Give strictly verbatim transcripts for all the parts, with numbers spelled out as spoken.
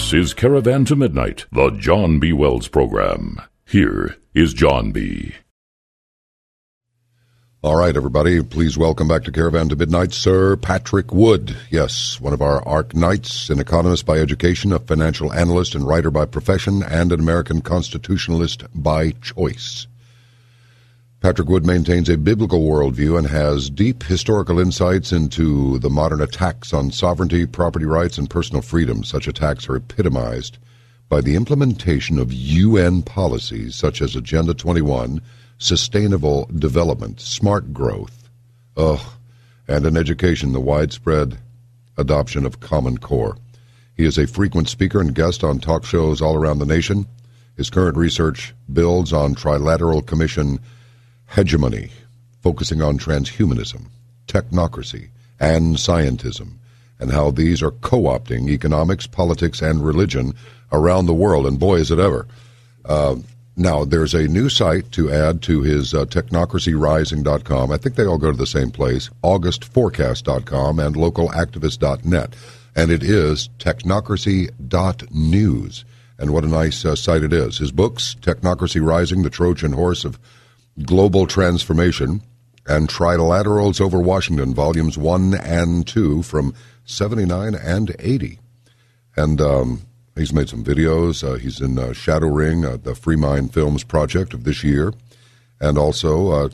This is Caravan to Midnight, the John B. Wells program. Here is John B. All right, everybody, please welcome back to Caravan to Midnight, Sir Patrick Wood. Yes, one of our ARC Knights, an economist by education, a financial analyst and writer by profession, and an American constitutionalist by choice. Patrick Wood maintains a biblical worldview and has deep historical insights into the modern attacks on sovereignty, property rights, and personal freedom. Such attacks are epitomized by the implementation of U N policies such as Agenda twenty-one, Sustainable Development, Smart Growth, oh, and in education, the widespread adoption of Common Core. He is a frequent speaker and guest on talk shows all around the nation. His current research builds on Trilateral Commission hegemony, focusing on transhumanism, technocracy, and scientism, and how these are co-opting economics, politics, and religion around the world. And boy, is it ever. Uh, now, there's a new site to add to his uh, technocracy rising dot com. I think they all go to the same place, august forecast dot com and local activist dot net. And it is technocracy dot news. And what a nice uh, site it is. His books, Technocracy Rising, The Trojan Horse of Global Transformation, and Trilaterals Over Washington, Volumes one and two from seventy-nine and eighty. And um, he's made some videos. Uh, he's in uh, Shadow Ring, uh, the Free Mind Films project of this year, and also uh,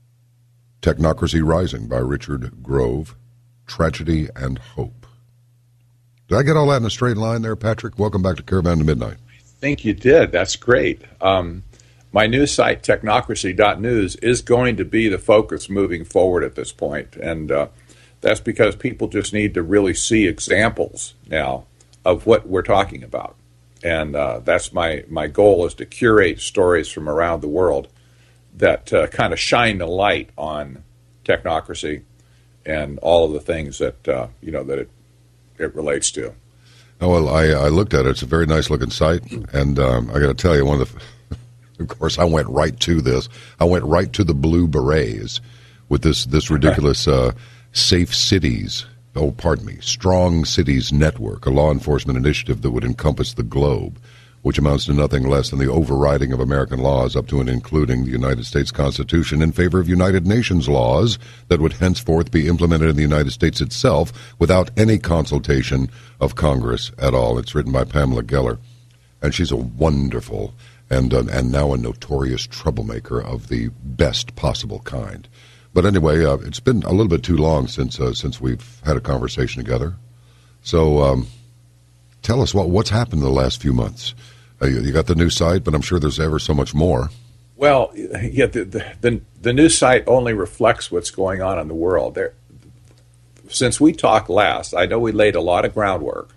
Technocracy Rising by Richard Grove, Tragedy and Hope. Did I get all that in a straight line there, Patrick? Welcome back to Caravan to Midnight. I think you did. That's great. Um, My new site, technocracy dot news, is going to be the focus moving forward at this point. And uh, that's because people just need to really see examples now of what we're talking about. And uh, that's my, my goal, is to curate stories from around the world that uh, kind of shine the light on technocracy and all of the things that, uh, you know, that it, it relates to. Oh, well, I, I looked at it. It's a very nice-looking site. And um, I got to tell you, one of the... Of course, I went right to this. I went right to the Blue Berets with this, this ridiculous uh, Safe Cities, oh, pardon me, Strong Cities Network, a law enforcement initiative that would encompass the globe, which amounts to nothing less than the overriding of American laws up to and including the United States Constitution in favor of United Nations laws that would henceforth be implemented in the United States itself without any consultation of Congress at all. It's written by Pamela Geller, and she's a wonderful... and uh, and now a notorious troublemaker of the best possible kind. But anyway, uh, it's been a little bit too long since uh, since we've had a conversation together. So um, tell us what what's happened in the last few months. Uh, you, you got the new site, but I'm sure there's ever so much more. Well, yeah, the the, the, the new site only reflects what's going on in the world. There, since we talked last, I know we laid a lot of groundwork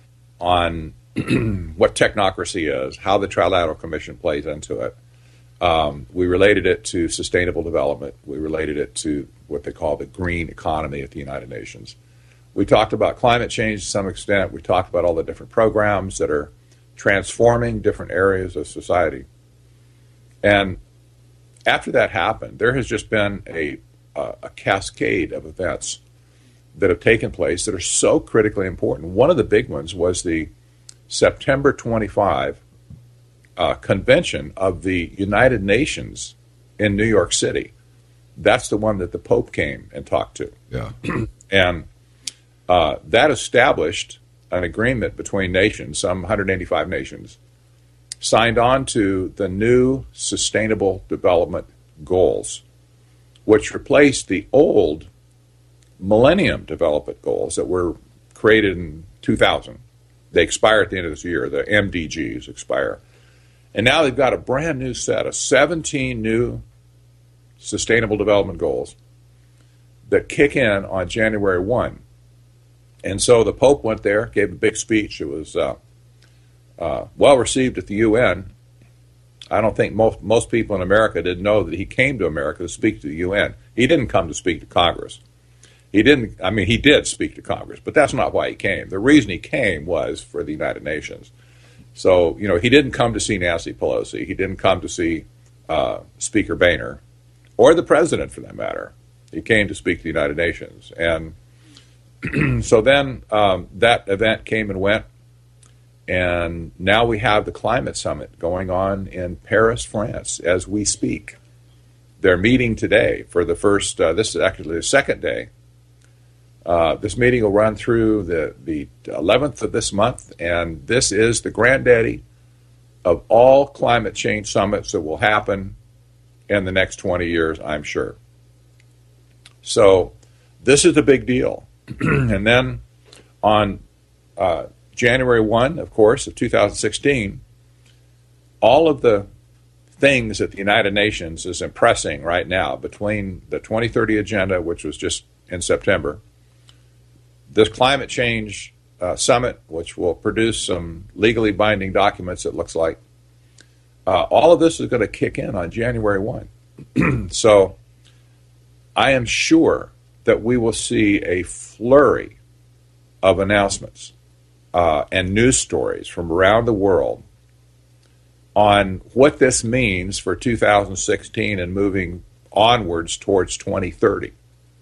on what technocracy is, how the Trilateral Commission plays into it. Um, we related it to sustainable development. We related it to what they call the green economy at the United Nations. We talked about climate change to some extent. We talked about all the different programs that are transforming different areas of society. And after that happened, there has just been a, a, a cascade of events that have taken place that are so critically important. One of the big ones was the September twenty-fifth uh, convention of the United Nations in New York City. That's the one that the Pope came and talked to. Yeah. And uh, that established an agreement between nations, some one hundred eighty-five nations, signed on to the new Sustainable Development Goals, which replaced the old Millennium Development Goals that were created in two thousand. They expire at the end of this year. The M D Gs expire. And now they've got a brand new set of seventeen new Sustainable Development Goals that kick in on January first. And so the Pope went there, gave a big speech. It was uh, uh, well received at the U N. I don't think most, most people in America didn't know that he came to America to speak to the U N. He didn't come to speak to Congress. He didn't, I mean, he did speak to Congress, but that's not why he came. The reason he came was for the United Nations. So, you know, he didn't come to see Nancy Pelosi. He didn't come to see uh, Speaker Boehner, or the president for that matter. He came to speak to the United Nations. And so then um, that event came and went, And now we have the climate summit going on in Paris, France, as we speak. They're meeting today for the first, uh, this is actually the second day. Uh, this meeting will run through the, the eleventh of this month, and this is the granddaddy of all climate change summits that will happen in the next twenty years, I'm sure. So this is a big deal. And then on uh, January first, of course, of two thousand sixteen, all of the things that the United Nations is impressing right now between the twenty thirty agenda, which was just in September, this climate change uh, summit, which will produce some legally binding documents, it looks like, uh, all of this is going to kick in on January first. So I am sure that we will see a flurry of announcements uh, and news stories from around the world on what this means for two thousand sixteen and moving onwards towards twenty thirty.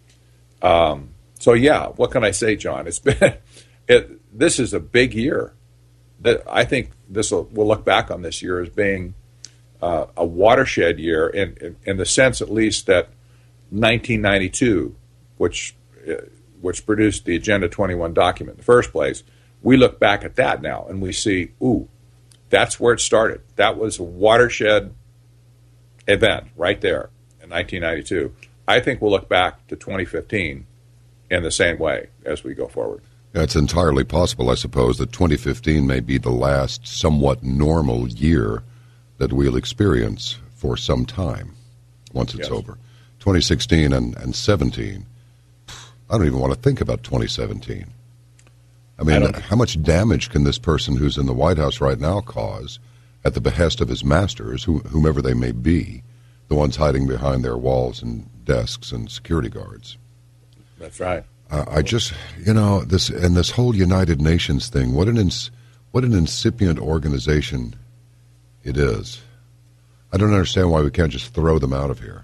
Um, so yeah, what can I say, John? It's been it, this is a big year. That I think this will we'll look back on this year as being uh, a watershed year in, in in the sense, at least, that nineteen ninety-two, which uh, which produced the Agenda twenty-one document in the first place, we look back at that now and we see, ooh, that's where it started. That was a watershed event right there in nineteen ninety-two. I think we'll look back to twenty fifteen in the same way as we go forward. Yeah, it's entirely possible, I suppose, that twenty fifteen may be the last somewhat normal year that we'll experience for some time once it's Yes. over. twenty sixteen and, and seventeen, I don't even want to think about twenty seventeen. I mean, I how much damage can this person who's in the White House right now cause at the behest of his masters, who, whomever they may be, the ones hiding behind their walls and desks and security guards? That's right. Uh, I just, you know, this and this whole United Nations thing, what an ins, what an incipient organization it is. I don't understand why we can't just throw them out of here.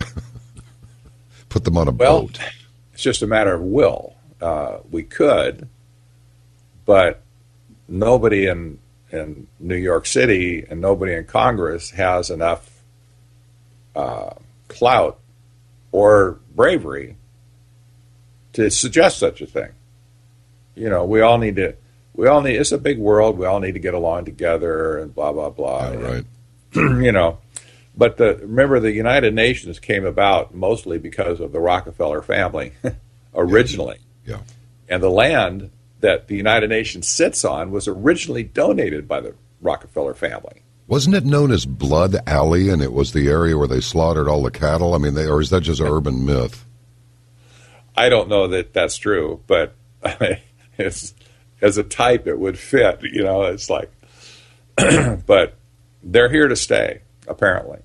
Put them on a Well, boat. it's just a matter of will. Uh, we could, but nobody in in New York City and nobody in Congress has enough uh, clout or bravery to suggest such a thing. You know, we all need to. We all need. It's a big world. We all need to get along together and blah blah blah. Yeah, right. And, you know, but the remember the United Nations came about mostly because of the Rockefeller family originally. Yeah. And the land that the United Nations sits on was originally donated by the Rockefeller family. Wasn't it known as Blood Alley, and it was the area where they slaughtered all the cattle? I mean, they, or is that just an urban myth? I don't know that that's true, but it's, as a type, it would fit. You know, it's like, but they're here to stay, apparently.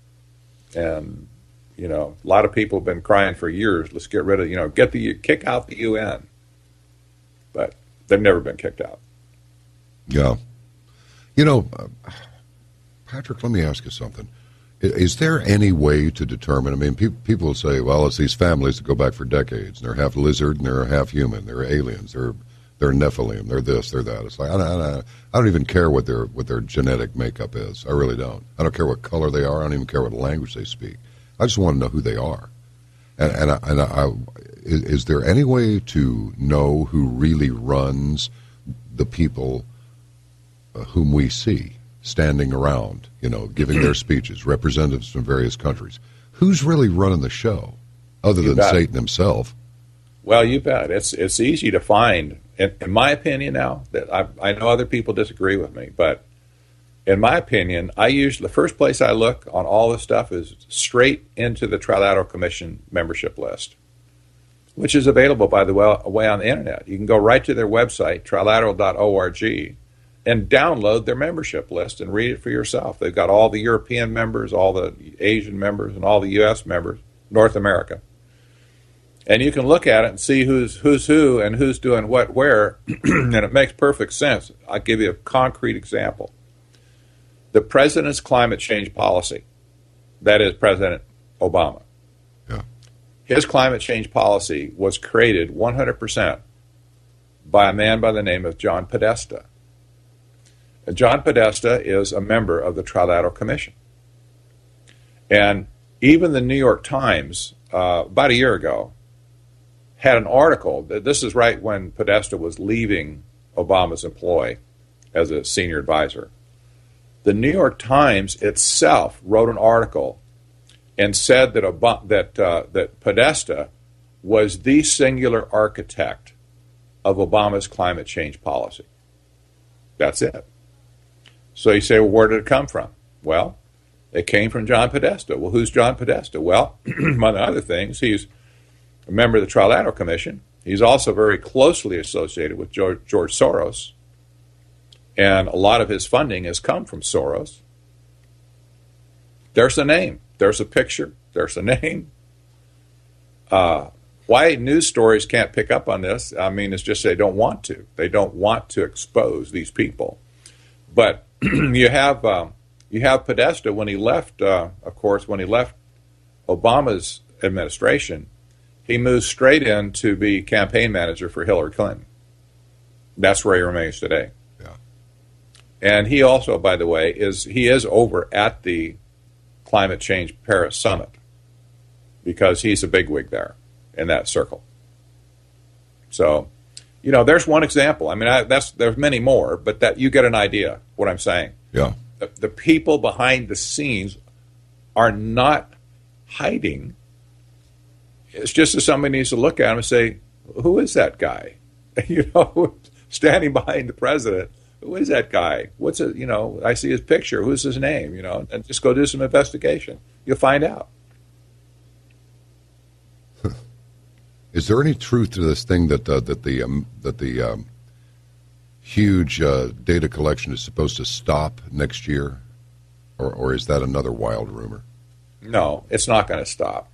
And, you know, a lot of people have been crying for years, let's get rid of, you know, get the, kick out the U N. But they've never been kicked out. Yeah. You know, uh, Patrick, let me ask you something. I- Is there any way to determine, I mean, pe- people say, well, it's these families that go back for decades, and they're half lizard, and they're half human, they're aliens, they're they're Nephilim, they're this, they're that. It's like, I don't, I don't, I don't even care what their what their genetic makeup is. I really don't. I don't care what color they are. I don't even care what language they speak. I just want to know who they are. And, and, I, and I, is, is there any way to know who really runs the people uh, whom we see standing around, you know, giving their speeches, representatives from various countries? Who's really running the show, other You than bet. Satan himself? Well, you bet. It's it's easy to find, in, in my opinion now, that I, I know other people disagree with me, but in my opinion, I usually, the first place I look on all this stuff is straight into the Trilateral Commission membership list, which is available, by the way, on the internet. You can go right to their website, trilateral dot org, and download their membership list and read it for yourself. They've got all the European members, all the Asian members, and all the U S members, North America. And you can look at it and see who's who's who and who's doing what where, and it makes perfect sense. I'll give you a concrete example. The president's climate change policy, that is President Obama. Yeah. His climate change policy was created one hundred percent by a man by the name of John Podesta. John Podesta is a member of the Trilateral Commission. And even the New York Times, uh, about a year ago, had an article. This is right when Podesta was leaving Obama's employ as a senior advisor. The New York Times itself wrote an article and said that Ob- that uh, that Podesta was the singular architect of Obama's climate change policy. That's it. So you say, well, where did it come from? Well, it came from John Podesta. Well, who's John Podesta? Well, among other things, he's a member of the Trilateral Commission. He's also very closely associated with George, George Soros, and a lot of his funding has come from Soros. There's a name. There's a picture. There's a name. Uh, why news stories can't pick up on this, I mean, it's just they don't want to. They don't want to expose these people. But you have um, you have Podesta when he left, uh, of course, when he left Obama's administration, he moved straight in to be campaign manager for Hillary Clinton. That's where he remains today. Yeah. And he also, by the way, is he is over at the Climate Change Paris Summit because he's a bigwig there in that circle. So, you know, there's one example. I mean, I, that's there's many more, but that you get an idea what I'm saying. Yeah. The, the people behind the scenes are not hiding. It's just that somebody needs to look at him and say, who is that guy? You know, standing behind the president. Who is that guy? What's it? You know, I see his picture. Who's his name? You know, and just go do some investigation. You'll find out. Is there any truth to this thing that uh, that the um, that the um, huge uh, data collection is supposed to stop next year, or or is that another wild rumor? No, it's not going to stop.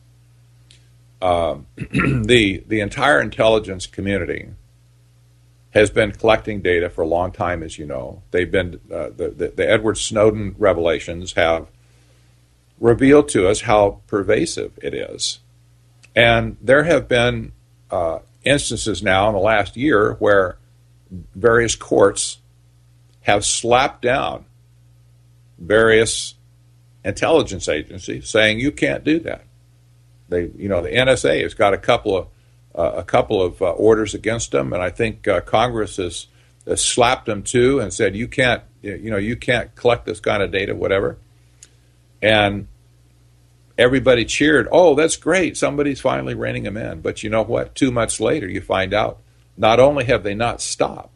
Um, the the entire intelligence community has been collecting data for a long time, as you know. They've been uh, the, the the Edward Snowden revelations have revealed to us how pervasive it is. And there have been uh, instances now in the last year where various courts have slapped down various intelligence agencies saying you can't do that. They, you know, the N S A has got a couple of uh, a couple of uh, orders against them, and I think uh, Congress has, has slapped them too and said you can't, you know, you can't collect this kind of data, whatever. And everybody cheered, oh, that's great, somebody's finally reining them in. But you know what? Two months later, you find out not only have they not stopped,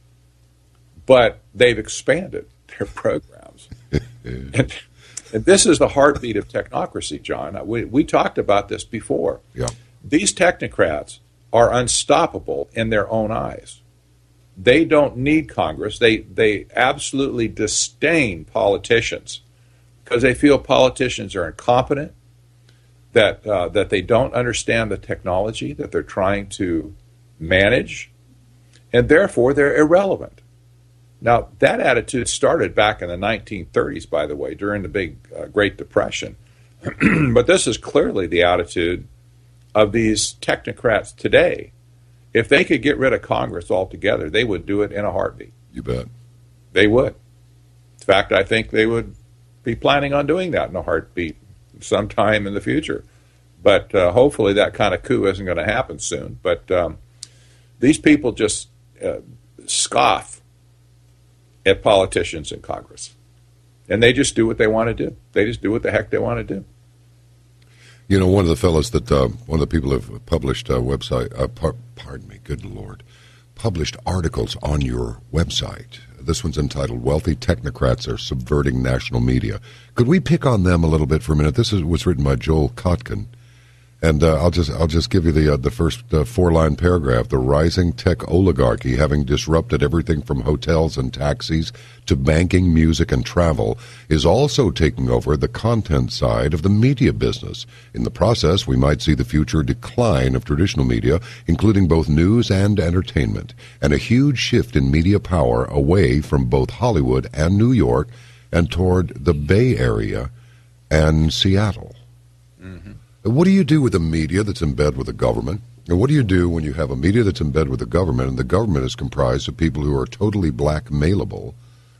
but they've expanded their programs. and, and this is the heartbeat of technocracy, John. We, we talked about this before. Yeah. These technocrats are unstoppable in their own eyes. They don't need Congress. They, they absolutely disdain politicians, because they feel politicians are incompetent, that uh, that they don't understand the technology that they're trying to manage, and therefore they're irrelevant. Now, that attitude started back in the nineteen thirties, by the way, during the big uh, Great Depression. But this is clearly the attitude of these technocrats today. If they could get rid of Congress altogether, they would do it in a heartbeat. You bet. They would. In fact, I think they would be planning on doing that in a heartbeat sometime in the future. But uh, hopefully that kind of coup isn't going to happen soon. But um, these people just uh, scoff at politicians in Congress. And they just do what they want to do. They just do what the heck they want to do. You know, one of the fellows that, uh, one of the people have published a website, uh, par- pardon me, good Lord, published articles on your website. This one's entitled "Wealthy Technocrats Are Subverting National Media." Could we pick on them a little bit for a minute? This is, was written by Joel Kotkin, and uh, I'll just I'll just give you the uh, the first uh, four line paragraph. The rising tech oligarchy, having disrupted everything from hotels and taxis to banking, music, and travel, is also taking over the content side of the media business. In the process, we might see the future decline of traditional media, including both news and entertainment, and a huge shift in media power away from both Hollywood and New York and toward the Bay Area and Seattle. Mm-hmm. What do you do with a media that's in bed with the government? And what do you do when you have a media that's in bed with the government and the government is comprised of people who are totally blackmailable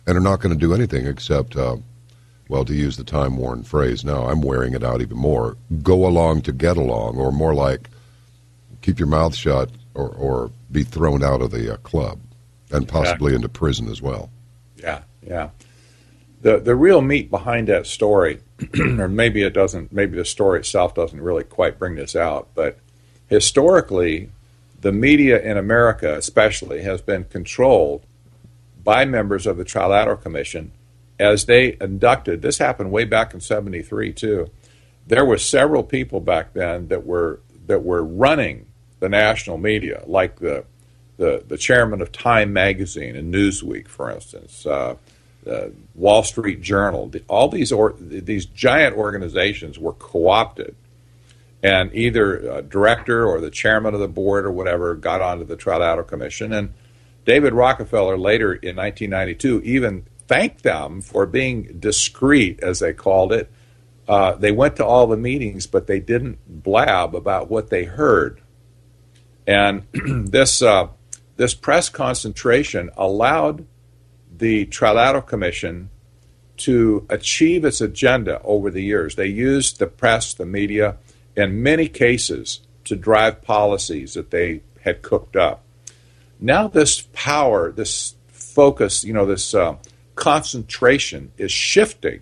and are not going to do anything except, uh, well, to use the time-worn phrase now, I'm wearing it out even more, go along to get along, or more like keep your mouth shut or, or be thrown out of the uh, club and possibly into prison as well. Yeah, yeah. The the real meat behind that story, or maybe it doesn't, maybe the story itself doesn't really quite bring this out, but historically, the media in America especially has been controlled by members of the Trilateral Commission as they inducted, this happened way back in seventy-three too, there were several people back then that were that were running the national media, like the the, the chairman of Time Magazine and Newsweek, for instance, uh, the Wall Street Journal. The, all these or, these giant organizations were co-opted, and either a director or the chairman of the board or whatever got onto the Trilateral Commission. And David Rockefeller later in nineteen ninety-two even thanked them for being discreet, as they called it. Uh, they went to all the meetings, but they didn't blab about what they heard. And this uh, this press concentration allowed the Trilateral Commission to achieve its agenda over the years. They used the press, the media, in many cases to drive policies that they had cooked up. Now this power, this focus, you know, this uh, concentration is shifting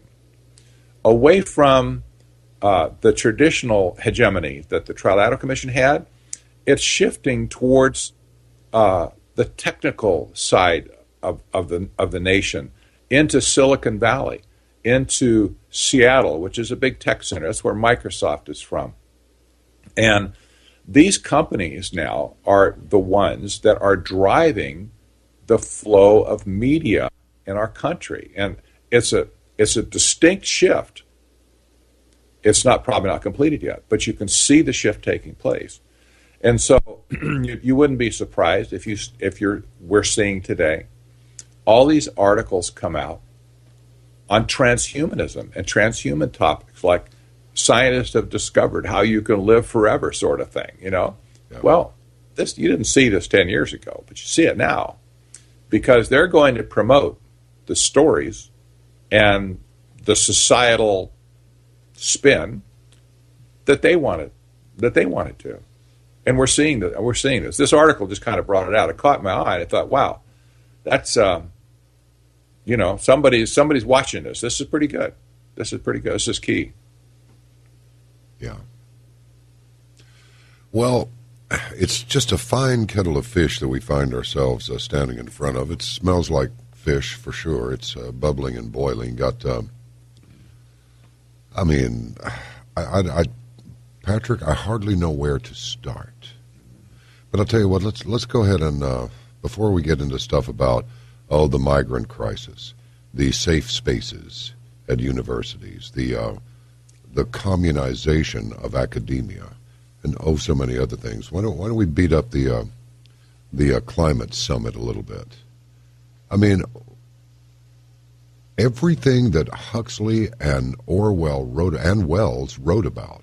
away from uh, the traditional hegemony that the Trilateral Commission had. It's shifting towards uh, the technical side of, of the of the nation, into Silicon Valley, into Seattle, which is a big tech center. That's where Microsoft is from. And these companies now are the ones that are driving the flow of media in our country. And it's a it's a distinct shift. It's not probably not completed yet, but you can see the shift taking place. And so you, you wouldn't be surprised if you if you're we're seeing today all these articles come out on transhumanism and transhuman topics, like scientists have discovered how you can live forever, sort of thing. You know, yeah. Well, this you didn't see this ten years ago, but you see it now because they're going to promote the stories and the societal spin that they wanted that they wanted to. And we're seeing that. We're seeing this. This article just kind of brought it out. It caught my eye. I thought, wow, that's um, you know, somebody's somebody's watching this. This is pretty good. This is pretty good. This is key. Yeah. Well, it's just a fine kettle of fish that we find ourselves uh, standing in front of. It smells like fish for sure. It's uh, bubbling and boiling. Got, um, I mean, I, I, I, Patrick, I hardly know where to start. But I'll tell you what. Let's let's go ahead and uh, before we get into stuff about oh the migrant crisis, the safe spaces at universities, the uh, the communization of academia, and oh so many other things. Why don't why don't we beat up the uh, the uh, climate summit a little bit? I mean, everything that Huxley and Orwell wrote and Wells wrote about,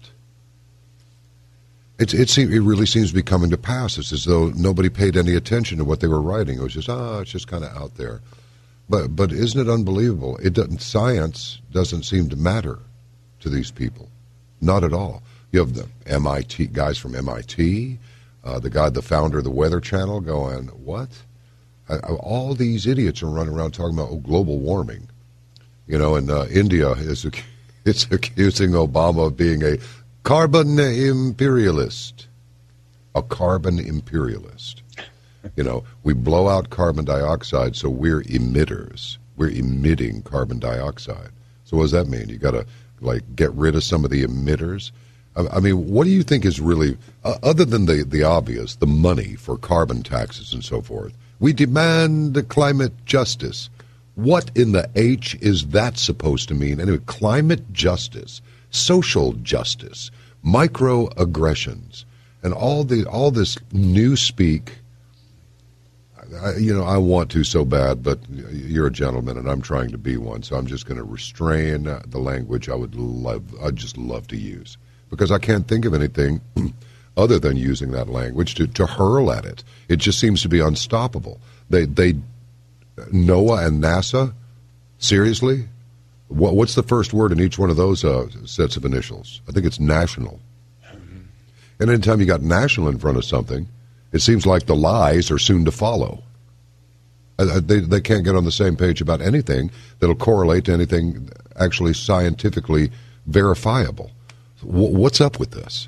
it's it seems it really seems to be coming to pass. It's as though nobody paid any attention to what they were writing. It was just ah, it's just kind of out there. But but isn't it unbelievable? It doesn't science doesn't seem to matter to these people, not at all. You have the M I T guys from M I T, uh, the guy, the founder of the Weather Channel, going what? I, I, all these idiots are running around talking about oh, global warming. You know, and uh, India is it's accusing Obama of being a carbon imperialist, a carbon imperialist. You know, we blow out carbon dioxide, so we're emitters. We're emitting carbon dioxide. So what does that mean? You got to like get rid of some of the emitters. I, I mean, what do you think is really uh, other than the the obvious, the money for carbon taxes and so forth? We demand the climate justice. What in the H is that supposed to mean? Anyway, climate justice, social justice, microaggressions, and all the all this new speak. I, you know, I want to so bad, but you're a gentleman, and I'm trying to be one, so I'm just going to restrain the language I would love, I'd just love to use, because I can't think of anything other than using that language to, to hurl at it. It just seems to be unstoppable. They, they, NOAA and NASA Seriously? What, what's the first word in each one of those uh, sets of initials? I think it's national. And anytime you got national in front of something, it seems like the lies are soon to follow. Uh, they, they can't get on the same page about anything that'll correlate to anything actually scientifically verifiable. W- what's up with this?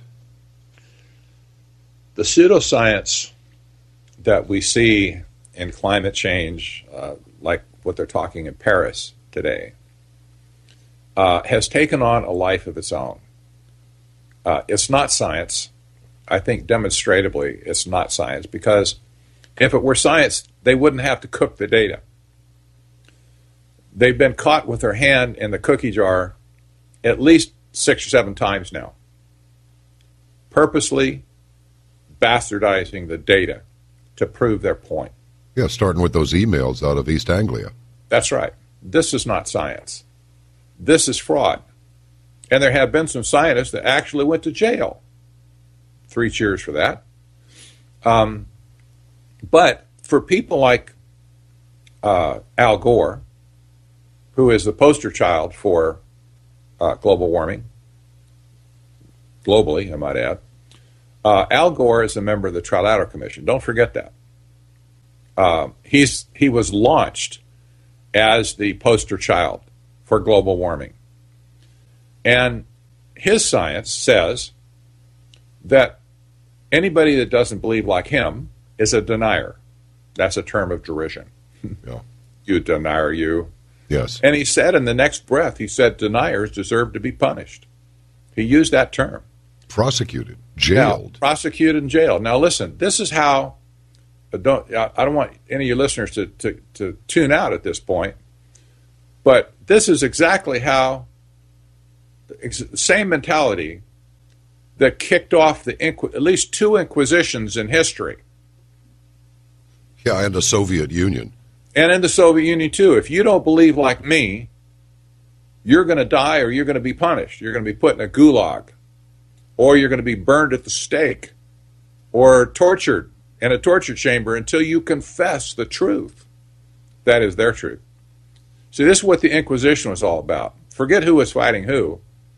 The pseudoscience that we see in climate change, uh, like what they're talking in Paris today, uh, has taken on a life of its own. Uh, it's not science. I think demonstratively it's not science, because if it were science, they wouldn't have to cook the data. They've been caught with their hand in the cookie jar at least six or seven times now, purposely bastardizing the data to prove their point. Yeah, starting with those emails out of East Anglia. That's right. This is not science. This is fraud. And there have been some scientists that actually went to jail. Three cheers for that. Um, but for people like uh, Al Gore, who is the poster child for uh, global warming, globally, I might add, uh, Al Gore is a member of the Trilateral Commission. Don't forget that. Uh, he's he was launched as the poster child for global warming. And his science says that anybody that doesn't believe like him is a denier. That's a term of derision. Yeah. You denier, you. Yes. And he said in the next breath, he said deniers deserve to be punished. He used that term. Prosecuted, jailed. Now, prosecuted and jailed. Now listen, this is how, don't, I don't want any of your listeners to, to, to tune out at this point, but this is exactly how, the same mentality that kicked off the at least two inquisitions in history. Yeah, and the Soviet Union. And in the Soviet Union, too. If you don't believe like me, you're going to die or you're going to be punished. You're going to be put in a gulag, or you're going to be burned at the stake, or tortured in a torture chamber until you confess the truth. That is their truth. See, this is what the Inquisition was all about. Forget who was fighting who.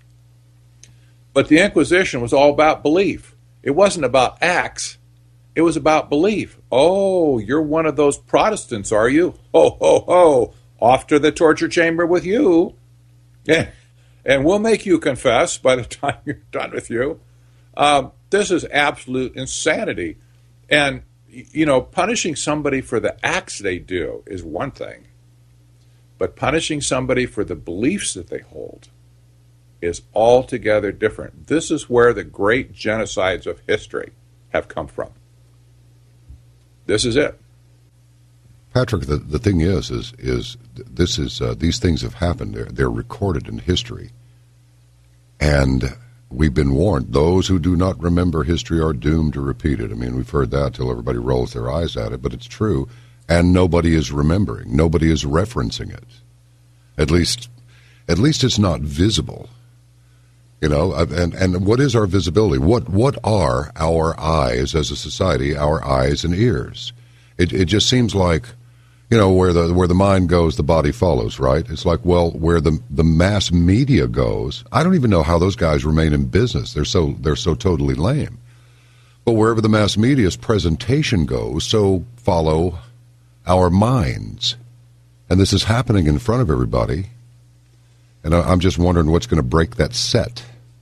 But the Inquisition was all about belief. It wasn't about acts. It was about belief. Oh, you're one of those Protestants, are you? Ho, ho, ho. Off to the torture chamber with you. Yeah. And we'll make you confess by the time you're done with you. Um, this is absolute insanity. And, you know, punishing somebody for the acts they do is one thing. But punishing somebody for the beliefs that they hold is altogether different. This is where the great genocides of history have come from. This is it. Patrick, the, the thing is, is, is this is uh, these things have happened. They're, they're recorded in history. And we've been warned. Those who do not remember history are doomed to repeat it. I mean, we've heard that till everybody rolls their eyes at it, but it's true. And nobody is remembering. Nobody is referencing it. At least, at least it's not visible. You know, and, and what is our visibility? What what are our eyes as a society, our eyes and ears? It it just seems like, you know, where the where the mind goes, the body follows, right? It's like, well, where the the mass media goes, I don't even know how those guys remain in business. They're so they're so totally lame. But wherever the mass media's presentation goes, so follow our minds. And this is happening in front of everybody. And I'm just wondering what's going to break that set.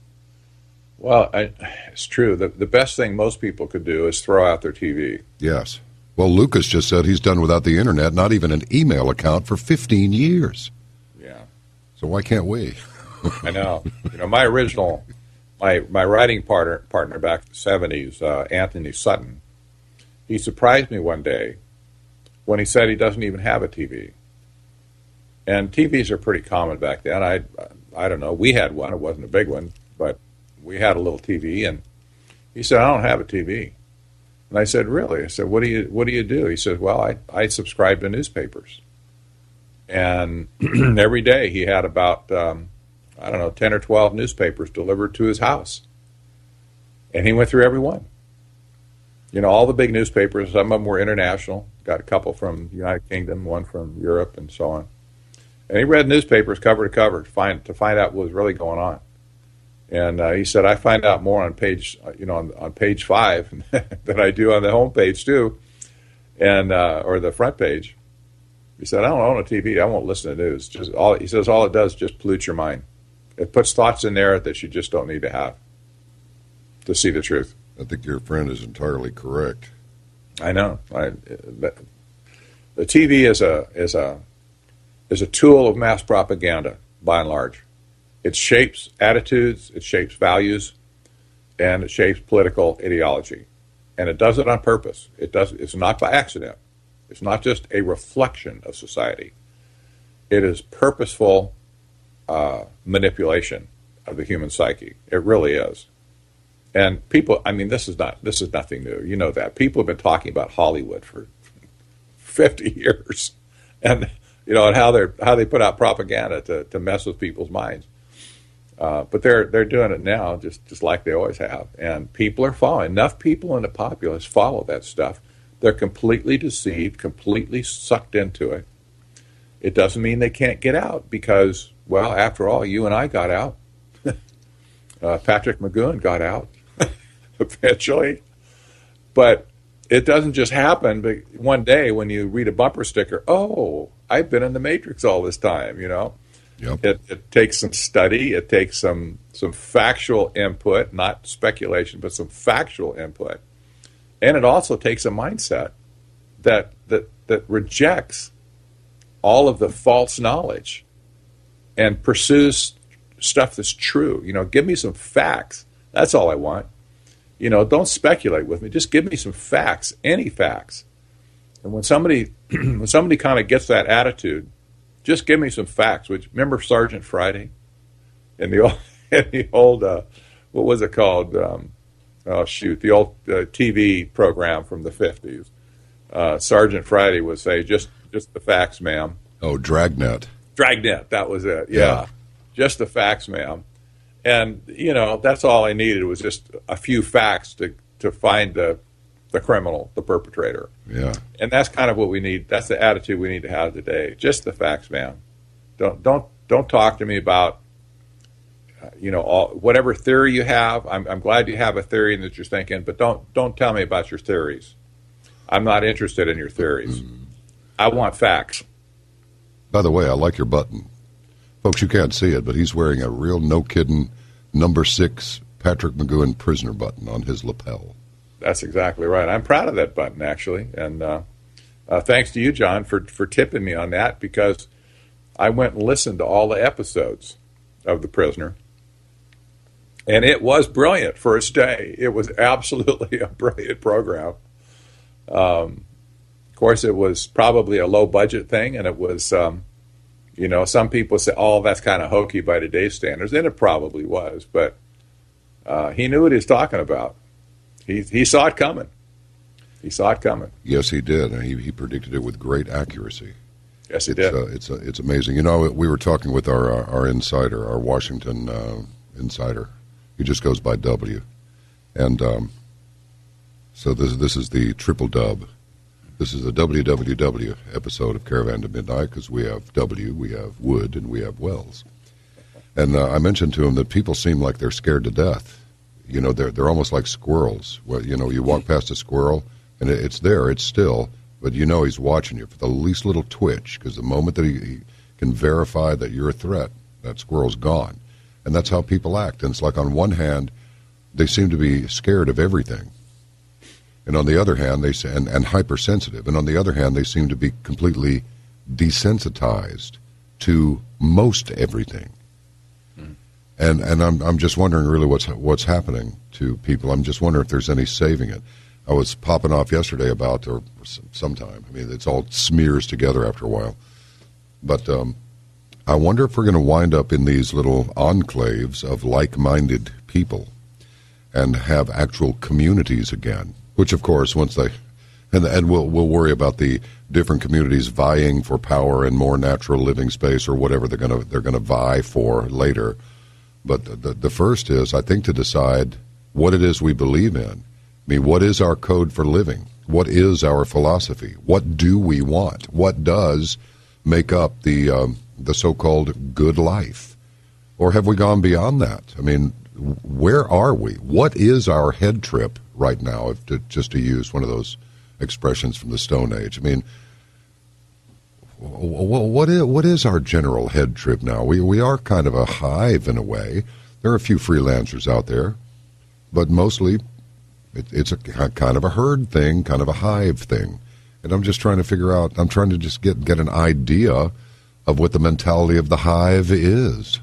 Well, I, it's true. The, the best thing most people could do is throw out their T V. Yes. Well, Lucas just said he's done without the Internet, not even an email account for fifteen years. Yeah. So why can't we? I know. You know, my original, my, my writing partner, partner back in the seventies, uh, Anthony Sutton, he surprised me one day when he said he doesn't even have a T V. And T Vs are pretty common back then. I, I don't know. We had one. It wasn't a big one, but we had a little T V. And he said, I don't have a T V. And I said, really? I said, what do you what do you do? He said, well, I, I subscribe to newspapers. And every day he had about, um, I don't know, ten or twelve newspapers delivered to his house. And he went through every one. You know, all the big newspapers, some of them were international. Got a couple from the United Kingdom, one from Europe, and so on. And he read newspapers cover to cover to find to find out what was really going on. And uh, he said, I find out more on page, you know, on, on page five than I do on the home page too, and uh, or the front page. He said, I don't own a T V. I won't listen to news. Just all he says, all it does is just pollute your mind. It puts thoughts in there that you just don't need to have to see the truth. I think your friend is entirely correct. I know. I, the, the T V is a is a is a tool of mass propaganda, by and large. It shapes attitudes, it shapes values, and it shapes political ideology. And it does it on purpose. It does. It's not by accident. It's not just a reflection of society. It is purposeful uh, manipulation of the human psyche. It really is. And people, I mean, this is not this is nothing new. You know that. People have been talking about Hollywood for fifty years, and you know, and how they how they put out propaganda to, to mess with people's minds. Uh, but they're they're doing it now, just, just like they always have. And people are following. Enough people in the populace follow that stuff. They're completely deceived, completely sucked into it. It doesn't mean they can't get out because, well, after all, you and I got out. uh, Patrick McGowan got out eventually. But it doesn't just happen. But one day when you read a bumper sticker, oh, I've been in the Matrix all this time, you know. Yep. It, it takes some study. It takes some some factual input, not speculation, but some factual input. And it also takes a mindset that that that rejects all of the false knowledge and pursues stuff that's true. You know, give me some facts. That's all I want. You know, don't speculate with me. Just give me some facts, any facts. And when somebody when somebody kind of gets that attitude, just give me some facts. Which remember Sergeant Friday, in the old, in the old uh, what was it called? Um, oh shoot, the old uh, T V program from the fifties. Uh, Sergeant Friday would say, "Just, just the facts, ma'am." Oh, Dragnet. Dragnet, that was it. Yeah. yeah, just the facts, ma'am. And you know, that's all I needed was just a few facts to to find the the criminal, the perpetrator. Yeah. And that's kind of what we need. That's the attitude we need to have today. Just the facts, man. Don't don't don't talk to me about uh, you know all, whatever theory you have. I'm I'm glad you have a theory and that you're thinking, but don't don't tell me about your theories. I'm not interested in your theories. Mm. I want facts. By the way, I like your button. Folks, you can't see it, but he's wearing a real no-kidding number six Patrick McGowan prisoner button on his lapel. That's exactly right. I'm proud of that button, actually. And uh, uh, thanks to you, John, for, for tipping me on that, because I went and listened to all the episodes of The Prisoner. And it was brilliant for its day. It was absolutely a brilliant program. Um, of course, it was probably a low-budget thing, and it was, um, you know, some people say, oh, that's kind of hokey by today's standards, and it probably was. But uh, he knew what he was talking about. He he saw it coming. He saw it coming. Yes, he did, and he, he predicted it with great accuracy. Yes, he it's, did. Uh, it's uh, it's amazing. You know, we were talking with our our, our insider, our Washington uh, insider. He just goes by W, and um, so this this is the triple dub. This is a W W W episode of Caravan to Midnight because we have W, we have Wood, and we have Wells. And uh, I mentioned to him that people seem like they're scared to death. You know, they're they're almost like squirrels. Well, you know, you walk past a squirrel, and it, it's there, it's still, but you know he's watching you for the least little twitch, because the moment that he, he can verify that you're a threat, that squirrel's gone. And that's how people act. And it's like on one hand, they seem to be scared of everything. And on the other hand, they say, and, and hypersensitive. And on the other hand, they seem to be completely desensitized to most everything. And and I'm I'm just wondering really what's what's happening to people. I'm just wondering if there's any saving it. I was popping off yesterday about, or sometime. I mean, it's all smears together after a while. But um, I wonder if we're going to wind up in these little enclaves of like-minded people and have actual communities again. Which, of course, once they and and we'll we'll worry about the different communities vying for power and more natural living space or whatever they're going to they're going to vie for later. But the, the first is, I think, to decide what it is we believe in. I mean, what is our code for living? What is our philosophy? What do we want? What does make up the um, the so-called good life? Or have we gone beyond that? I mean, where are we? What is our head trip right now, if to, just to use one of those expressions from the Stone Age? I mean, what is, what is our general head trip now? We, we are kind of a hive in a way. There are a few freelancers out there, but mostly it, it's a kind of a herd thing, kind of a hive thing. And I'm just trying to figure out, I'm trying to just get, get an idea of what the mentality of the hive is.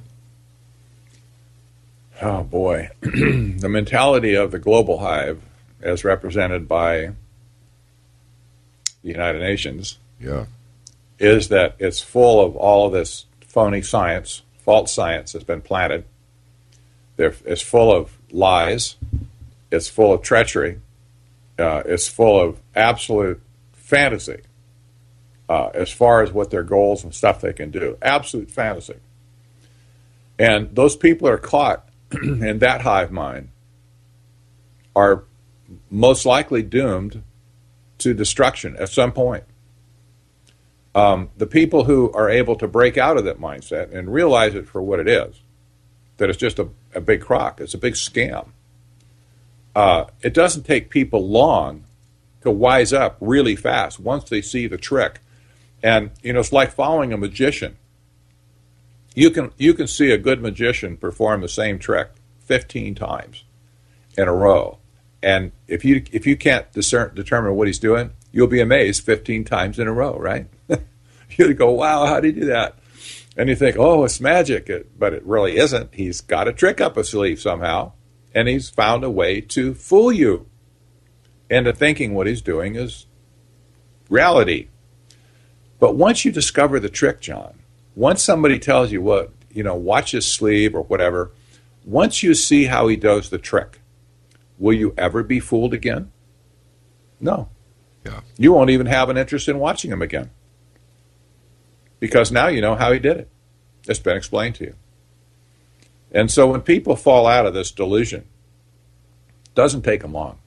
Oh, boy. The mentality of the global hive, as represented by the United Nations, yeah, is that it's full of all of this phony science, false science that's been planted. There, it's full of lies. It's full of treachery. Uh, it's full of absolute fantasy uh, as far as what their goals and stuff they can do. Absolute fantasy. And those people are caught in that hive mind are most likely doomed to destruction at some point. Um, the people who are able to break out of that mindset and realize it for what it is, that it's just a, a big crock, it's a big scam. Uh, it doesn't take people long to wise up really fast once they see the trick. And, you know, it's like following a magician. You can you can see a good magician perform the same trick fifteen times in a row, and if you if you can't discern, determine what he's doing, you'll be amazed fifteen times in a row, right? You go, wow, how did he do that? And you think, oh, it's magic, it, but it really isn't. He's got a trick up his sleeve somehow, and he's found a way to fool you into thinking what he's doing is reality. But once you discover the trick, John, once somebody tells you what, you know, watch his sleeve or whatever, once you see how he does the trick, will you ever be fooled again? No. Yeah. You won't even have an interest in watching him again. Because now you know how he did it. It's been explained to you. And so when people fall out of this delusion, it doesn't take them long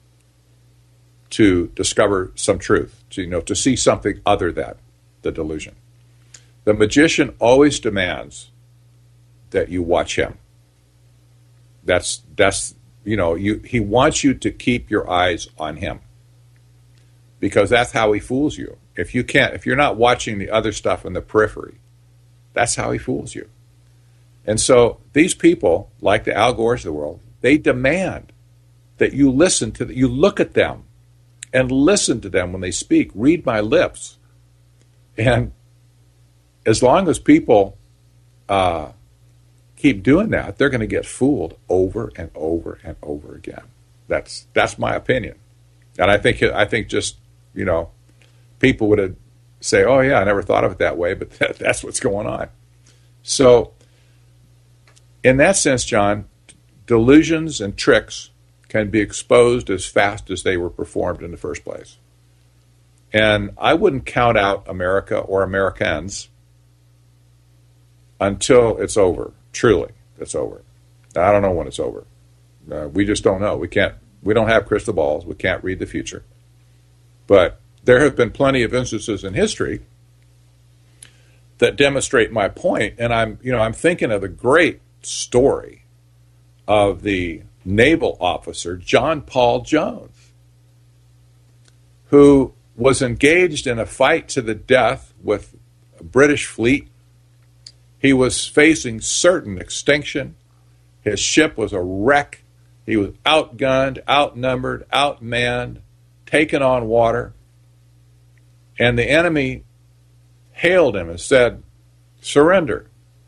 to discover some truth, to, you know, to see something other than the delusion. The magician always demands that you watch him. That's that's you know you he wants you to keep your eyes on him, because that's how he fools you. If you can't, if you're not watching the other stuff in the periphery, that's how he fools you. And so these people, like the Al Gores of the world, they demand that you listen to the, you look at them and listen to them when they speak. Read my lips, and as long as people uh, keep doing that, they're going to get fooled over and over and over again. That's that's my opinion, and I think I think just you know, people would say, "Oh yeah, I never thought of it that way," but that, that's what's going on. So, in that sense, John, delusions and tricks can be exposed as fast as they were performed in the first place, and I wouldn't count out America or Americans until it's over. Truly, it's over. I don't know when it's over. Uh, we just don't know. We can't. We don't have crystal balls. We can't read the future. But there have been plenty of instances in history that demonstrate my point. And I'm, you know, I'm thinking of the great story of the naval officer John Paul Jones, who was engaged in a fight to the death with a British fleet. He was facing certain extinction. His ship was a wreck. He was outgunned, outnumbered, outmanned, taken on water. And the enemy hailed him and said, surrender.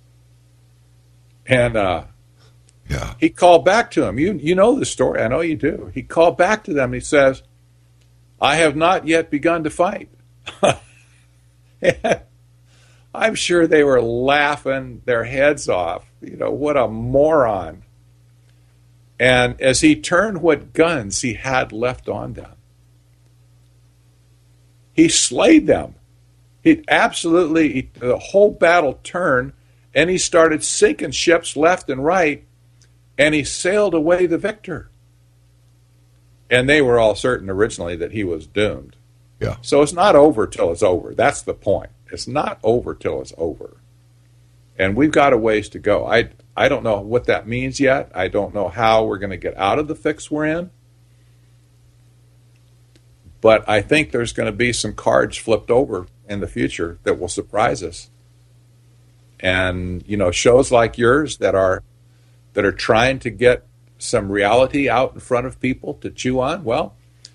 And uh, yeah. he called back to him. You, you know the story. I know you do. He called back to them and he says, I have not yet begun to fight. I'm sure they were laughing their heads off. You know, what a moron. And as he turned what guns he had left on them, he slayed them. He absolutely, he, the whole battle turned, and he started sinking ships left and right, and he sailed away the victor. And they were all certain originally that he was doomed. Yeah. So it's not over till it's over. That's the point. It's not over till it's over. And we've got a ways to go. I, I don't know what that means yet. I don't know how we're going to get out of the fix we're in. But I think there's going to be some cards flipped over in the future that will surprise us. And, you know, shows like yours that are that are trying to get some reality out in front of people to chew on, well,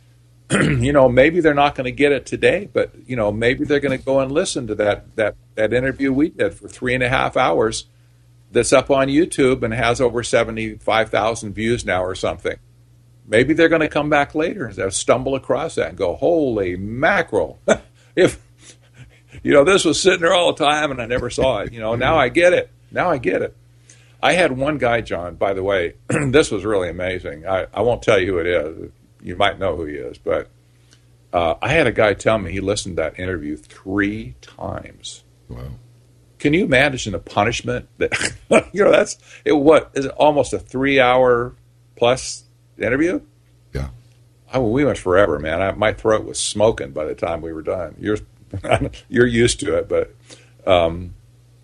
you know, maybe they're not going to get it today, but, you know, maybe they're going to go and listen to that, that, that interview we did for three and a half hours that's up on YouTube and has over seventy-five thousand views now or something. Maybe they're going to come back later and stumble across that and go, holy mackerel. If, you know, this was sitting there all the time and I never saw it. You know, now I get it. Now I get it. I had one guy, John, by the way, this was really amazing. I, I won't tell you who it is. You might know who he is. But uh, I had a guy tell me he listened to that interview three times. Wow. Can you imagine the punishment that, you know, that's, it, what, is it almost a three-hour plus interview? Yeah. I mean, we went forever, man. I, my throat was smoking by the time we were done. You're you're used to it, but um,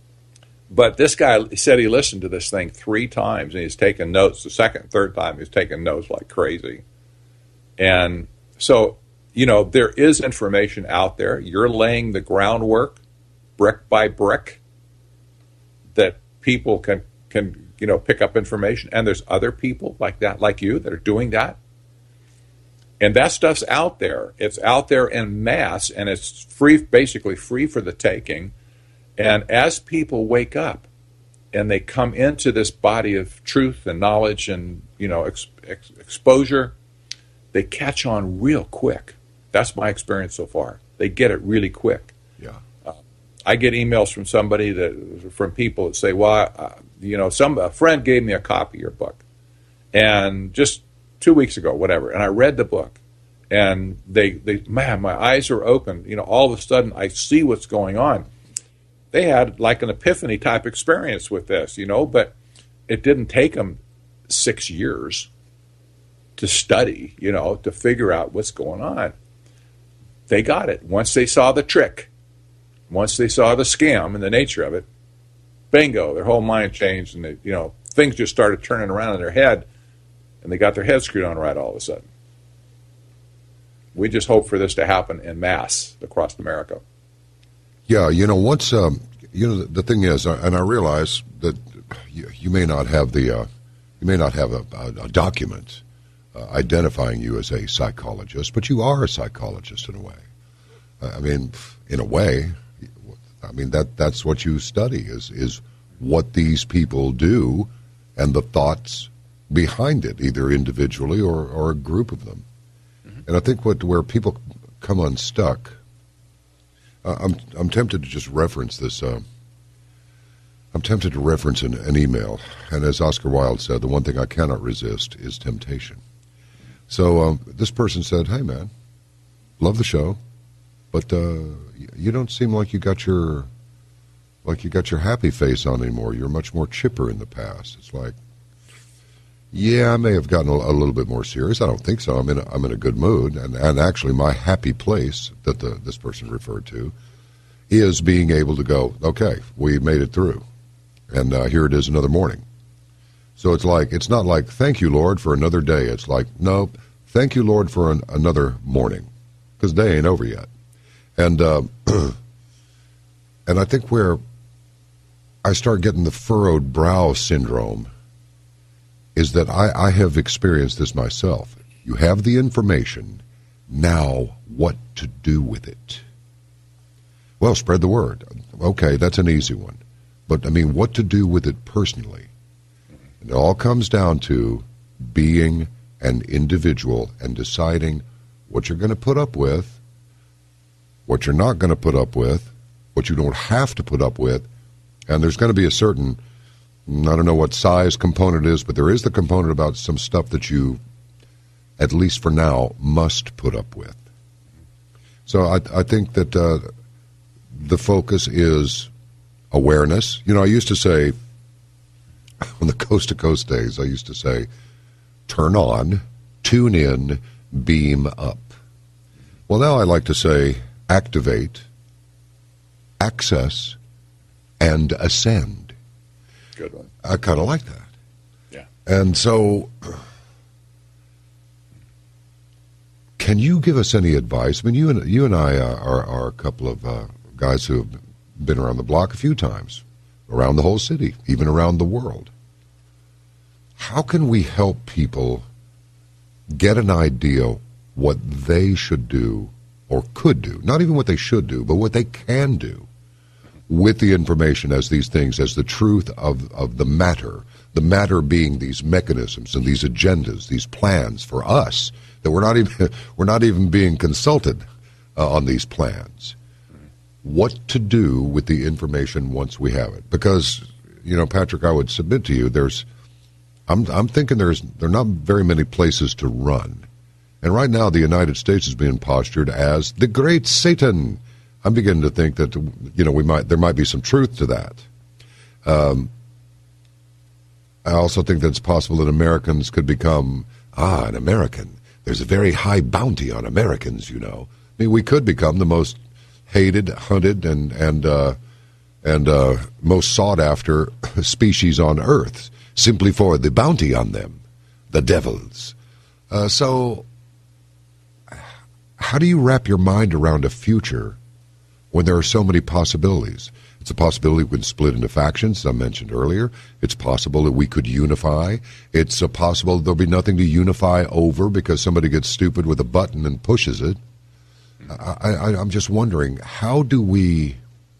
but this guy said he listened to this thing three times and he's taking notes. The second, third time, he's taking notes like crazy. And so, you know, there is information out there. You're laying the groundwork, brick by brick, that people can can you know pick up information. And there's other people like that, like you, that are doing that. And that stuff's out there. It's out there en masse, and it's free, basically free for the taking. And as people wake up and they come into this body of truth and knowledge and, you know, ex- ex- exposure, they catch on real quick. That's my experience so far. They get it really quick. Yeah. Uh, I get emails from somebody that, from people that say, well, uh, you know, some a friend gave me a copy of your book, and just two weeks ago, whatever, and I read the book, and they, they, man, my eyes are open. You know, all of a sudden, I see what's going on. They had like an epiphany type experience with this, you know, but it didn't take them six years to study, you know, to figure out what's going on. They got it. Once they saw the trick, once they saw the scam and the nature of it, bingo, their whole mind changed, and they, you know, things just started turning around in their head. And they got their heads screwed on right all of a sudden. We just hope for this to happen en masse across America. Yeah, you know, once, um, you know, the, the thing is, and I realize that you, you may not have the, uh, you may not have a, a, a document uh, identifying you as a psychologist, but you are a psychologist in a way. I mean, in a way, I mean, that that's what you study is is what these people do and the thoughts behind it, either individually or, or a group of them. Mm-hmm. And I think what where people come unstuck, uh, I'm I'm tempted to just reference this. Uh, I'm tempted to reference an, an email, and as Oscar Wilde said, the one thing I cannot resist is temptation. So um, this person said, "Hey man, love the show, but uh, you don't seem like you got your like you got your happy face on anymore. You're much more chipper in the past." It's like, yeah, I may have gotten a, a little bit more serious. I don't think so. I'm in a, I'm in a good mood, and, and actually my happy place that the, this person referred to is being able to go, okay, we made it through, and uh, here it is another morning. So it's like, it's not like, thank you, Lord, for another day. It's like, no, thank you, Lord, for an, another morning, because day ain't over yet. And uh, and I think where I start getting the furrowed brow syndrome is that I, I have experienced this myself. You have the information, now what to do with it? Well, spread the word. Okay, that's an easy one. But, I mean, what to do with it personally? And it all comes down to being an individual and deciding what you're going to put up with, what you're not going to put up with, what you don't have to put up with, and there's going to be a certain, I don't know what size component is, but there is the component about some stuff that you, at least for now, must put up with. So I, I think that uh, the focus is awareness. You know, I used to say, on the Coast to Coast days, I used to say, turn on, tune in, beam up. Well, now I like to say, activate, access, and ascend. Good one. I kind of like that. Yeah. And so, can you give us any advice? I mean, you and you and I uh, are, are a couple of uh, guys who have been around the block a few times, around the whole city, even around the world. How can we help people get an idea what they should do or could do, not even what they should do, but what they can do with the information as these things, as the truth of, of the matter, the matter being these mechanisms and these agendas, these plans for us, that we're not even, we're not even being consulted uh, on these plans. What to do with the information once we have it? Because, you know, Patrick, I would submit to you, there's, I'm, I'm thinking there's, there are not very many places to run. And right now, the United States is being postured as the great Satan. I'm beginning to think that, you know, we might there might be some truth to that. Um, I also think that it's possible that Americans could become, ah, an American. There's a very high bounty on Americans, you know. I mean, we could become the most hated, hunted, and and uh, and uh, most sought after species on Earth, simply for the bounty on them, the devils. Uh, so, how do you wrap your mind around a future when there are so many possibilities? It's a possibility we can split into factions, as I mentioned earlier. It's possible that we could unify. It's a possible there'll be nothing to unify over because somebody gets stupid with a button and pushes it. I, I, I'm just wondering, how do we,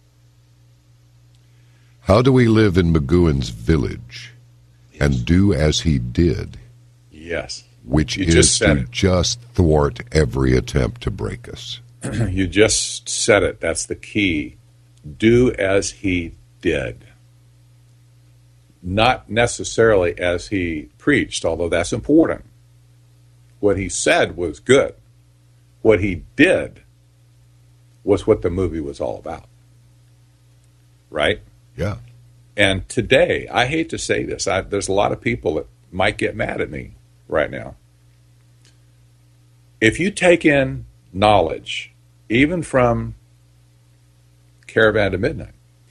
how do we live in McGowan's village yes. and do as he did? Yes. Which you is just to it. just thwart every attempt to break us. You just said it. That's the key. Do as he did. Not necessarily as he preached, although that's important. What he said was good. What he did was what the movie was all about. Right? Yeah. And today, I hate to say this, I, there's a lot of people that might get mad at me right now. If you take in knowledge, even from Caravan to Midnight,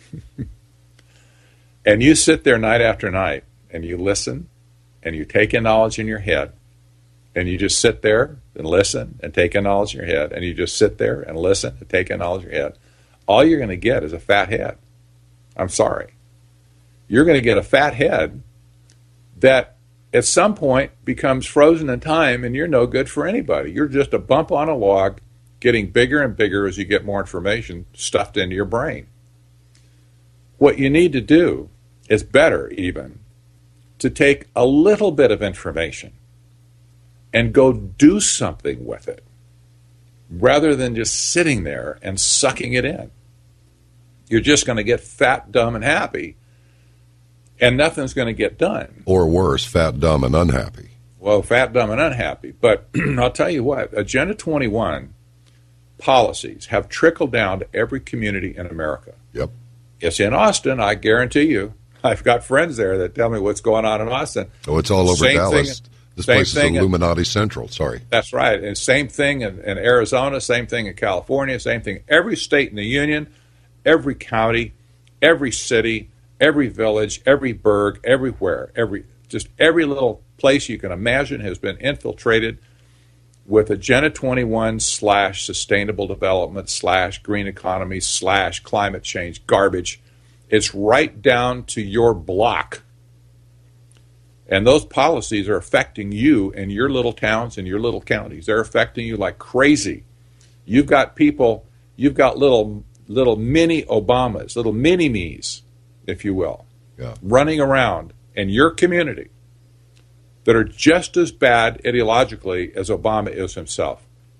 and you sit there night after night and you listen and you take in knowledge in your head, and you just sit there and listen and take in knowledge in your head, and you just sit there and listen and take in knowledge in your head, all you're going to get is a fat head. I'm sorry. You're going to get a fat head that at some point becomes frozen in time, and you're no good for anybody. You're just a bump on a log, getting bigger and bigger as you get more information stuffed into your brain. What you need to do is better even to take a little bit of information and go do something with it rather than just sitting there and sucking it in. You're just going to get fat, dumb, and happy, and nothing's going to get done. Or worse, fat, dumb, and unhappy. Well, fat, dumb, and unhappy. But I'll tell you what, Agenda twenty-one policies have trickled down to every community in America. Yep. It's in Austin, I guarantee you. I've got friends there that tell me what's going on in Austin. Oh, it's all over Same Dallas. Thing, this place is Illuminati in, Central, sorry. That's right. And same thing in, in Arizona, same thing in California, same thing. Every state in the Union, every county, every city, every village, every burg, everywhere, every just every little place you can imagine has been infiltrated with Agenda twenty-one slash sustainable development slash green economy slash climate change garbage. It's right down to your block. And those policies are affecting you and your little towns and your little counties. They're affecting you like crazy. You've got people, you've got little little mini Obamas, little mini-me's, if you will, yeah. running around in your community that are just as bad ideologically as Obama is himself.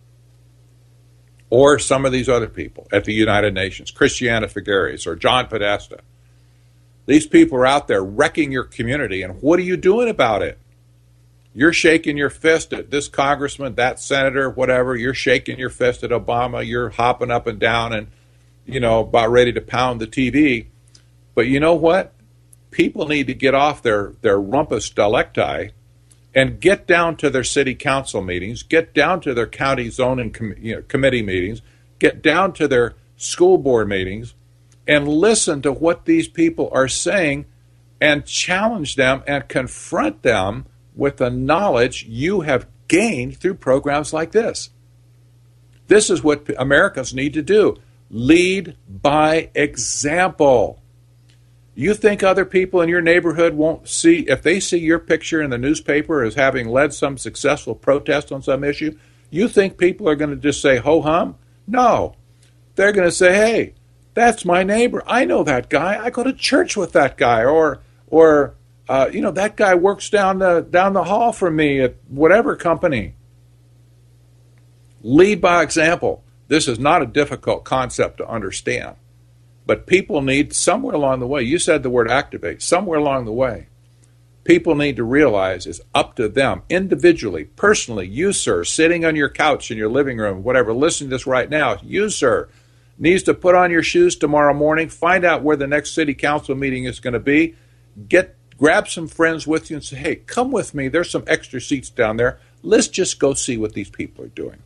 Or some of these other people at the United Nations, Christiana Figueres or John Podesta. These people are out there wrecking your community, and what are you doing about it? You're shaking your fist at this congressman, that senator, whatever. You're shaking your fist at Obama. You're hopping up and down and, you know, about ready to pound the T V. But you know what? People need to get off their, their rumpus delecti and get down to their city council meetings, get down to their county zoning com- you know, committee meetings, get down to their school board meetings, and listen to what these people are saying and challenge them and confront them with the knowledge you have gained through programs like this. This is what Americans need to do. Lead by example. You think other people in your neighborhood won't see, if they see your picture in the newspaper as having led some successful protest on some issue, you think people are going to just say ho-hum? No. They're going to say, hey, that's my neighbor. I know that guy. I go to church with that guy. Or, or uh, you know, that guy works down the, down the hall from me at whatever company. Lead by example. This is not a difficult concept to understand. But people need, somewhere along the way, you said the word activate, somewhere along the way, people need to realize it's up to them, individually, personally. You, sir, sitting on your couch in your living room, whatever, listening to this right now, you, sir, needs to put on your shoes tomorrow morning, find out where the next city council meeting is going to be, get grab some friends with you and say, hey, come with me. There's some extra seats down there. Let's just go see what these people are doing.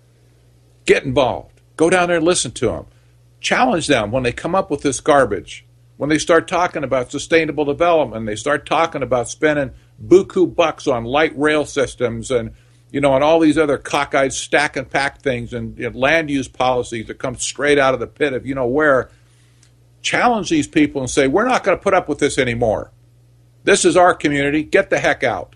Get involved. Go down there and listen to them. Challenge them when they come up with this garbage. When they start talking about sustainable development, they start talking about spending buku bucks on light rail systems and, you know, and all these other cockeyed stack and pack things and, you know, land use policies that come straight out of the pit of you know where. Challenge these people and say, we're not going to put up with this anymore. This is our community. Get the heck out.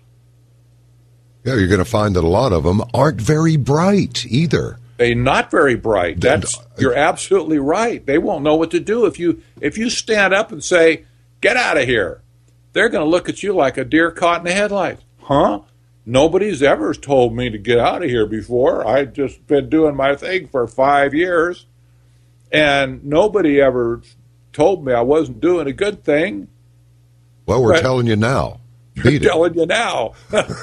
Yeah, you're going to find that a lot of them aren't very bright either. They're not very bright. That's you're absolutely right. They won't know what to do if you if you stand up and say, "Get out of here." They're going to look at you like a deer caught in the headlights. Huh? Nobody's ever told me to get out of here before. I've just been doing my thing for five years, and nobody ever told me I wasn't doing a good thing. Well, we're but telling you now. Beat we're it. telling you now.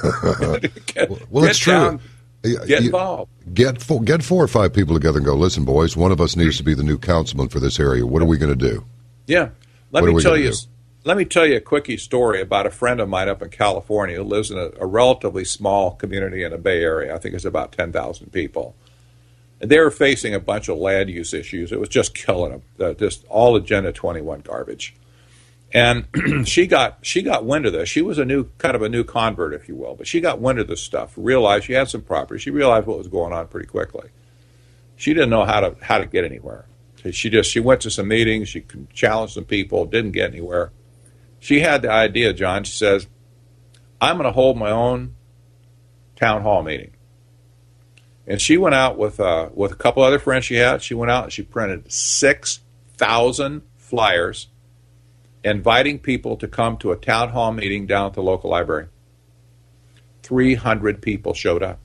get, well, it's true. Down. Get involved. Get four, get four or five people together and go, listen, boys, one of us needs to be the new councilman for this area. What are we going to do? Yeah. Let what me tell you do? Let me tell you a quickie story about a friend of mine up in California who lives in a, a relatively small community in the Bay Area. I think it's about ten thousand people. And they were facing a bunch of land use issues. It was just killing them. Uh, just all Agenda twenty-one garbage. And she got she got wind of this. She was a new kind of a new convert, if you will, but she got wind of this stuff. Realized she had some property. She realized what was going on pretty quickly. She didn't know how to how to get anywhere. She just she went to some meetings. She challenged some people. Didn't get anywhere. She had the idea, John. She says, "I'm going to hold my own town hall meeting." And she went out with uh, with a couple other friends she had. She went out and she printed six thousand flyers, inviting people to come to a town hall meeting down at the local library. three hundred people showed up.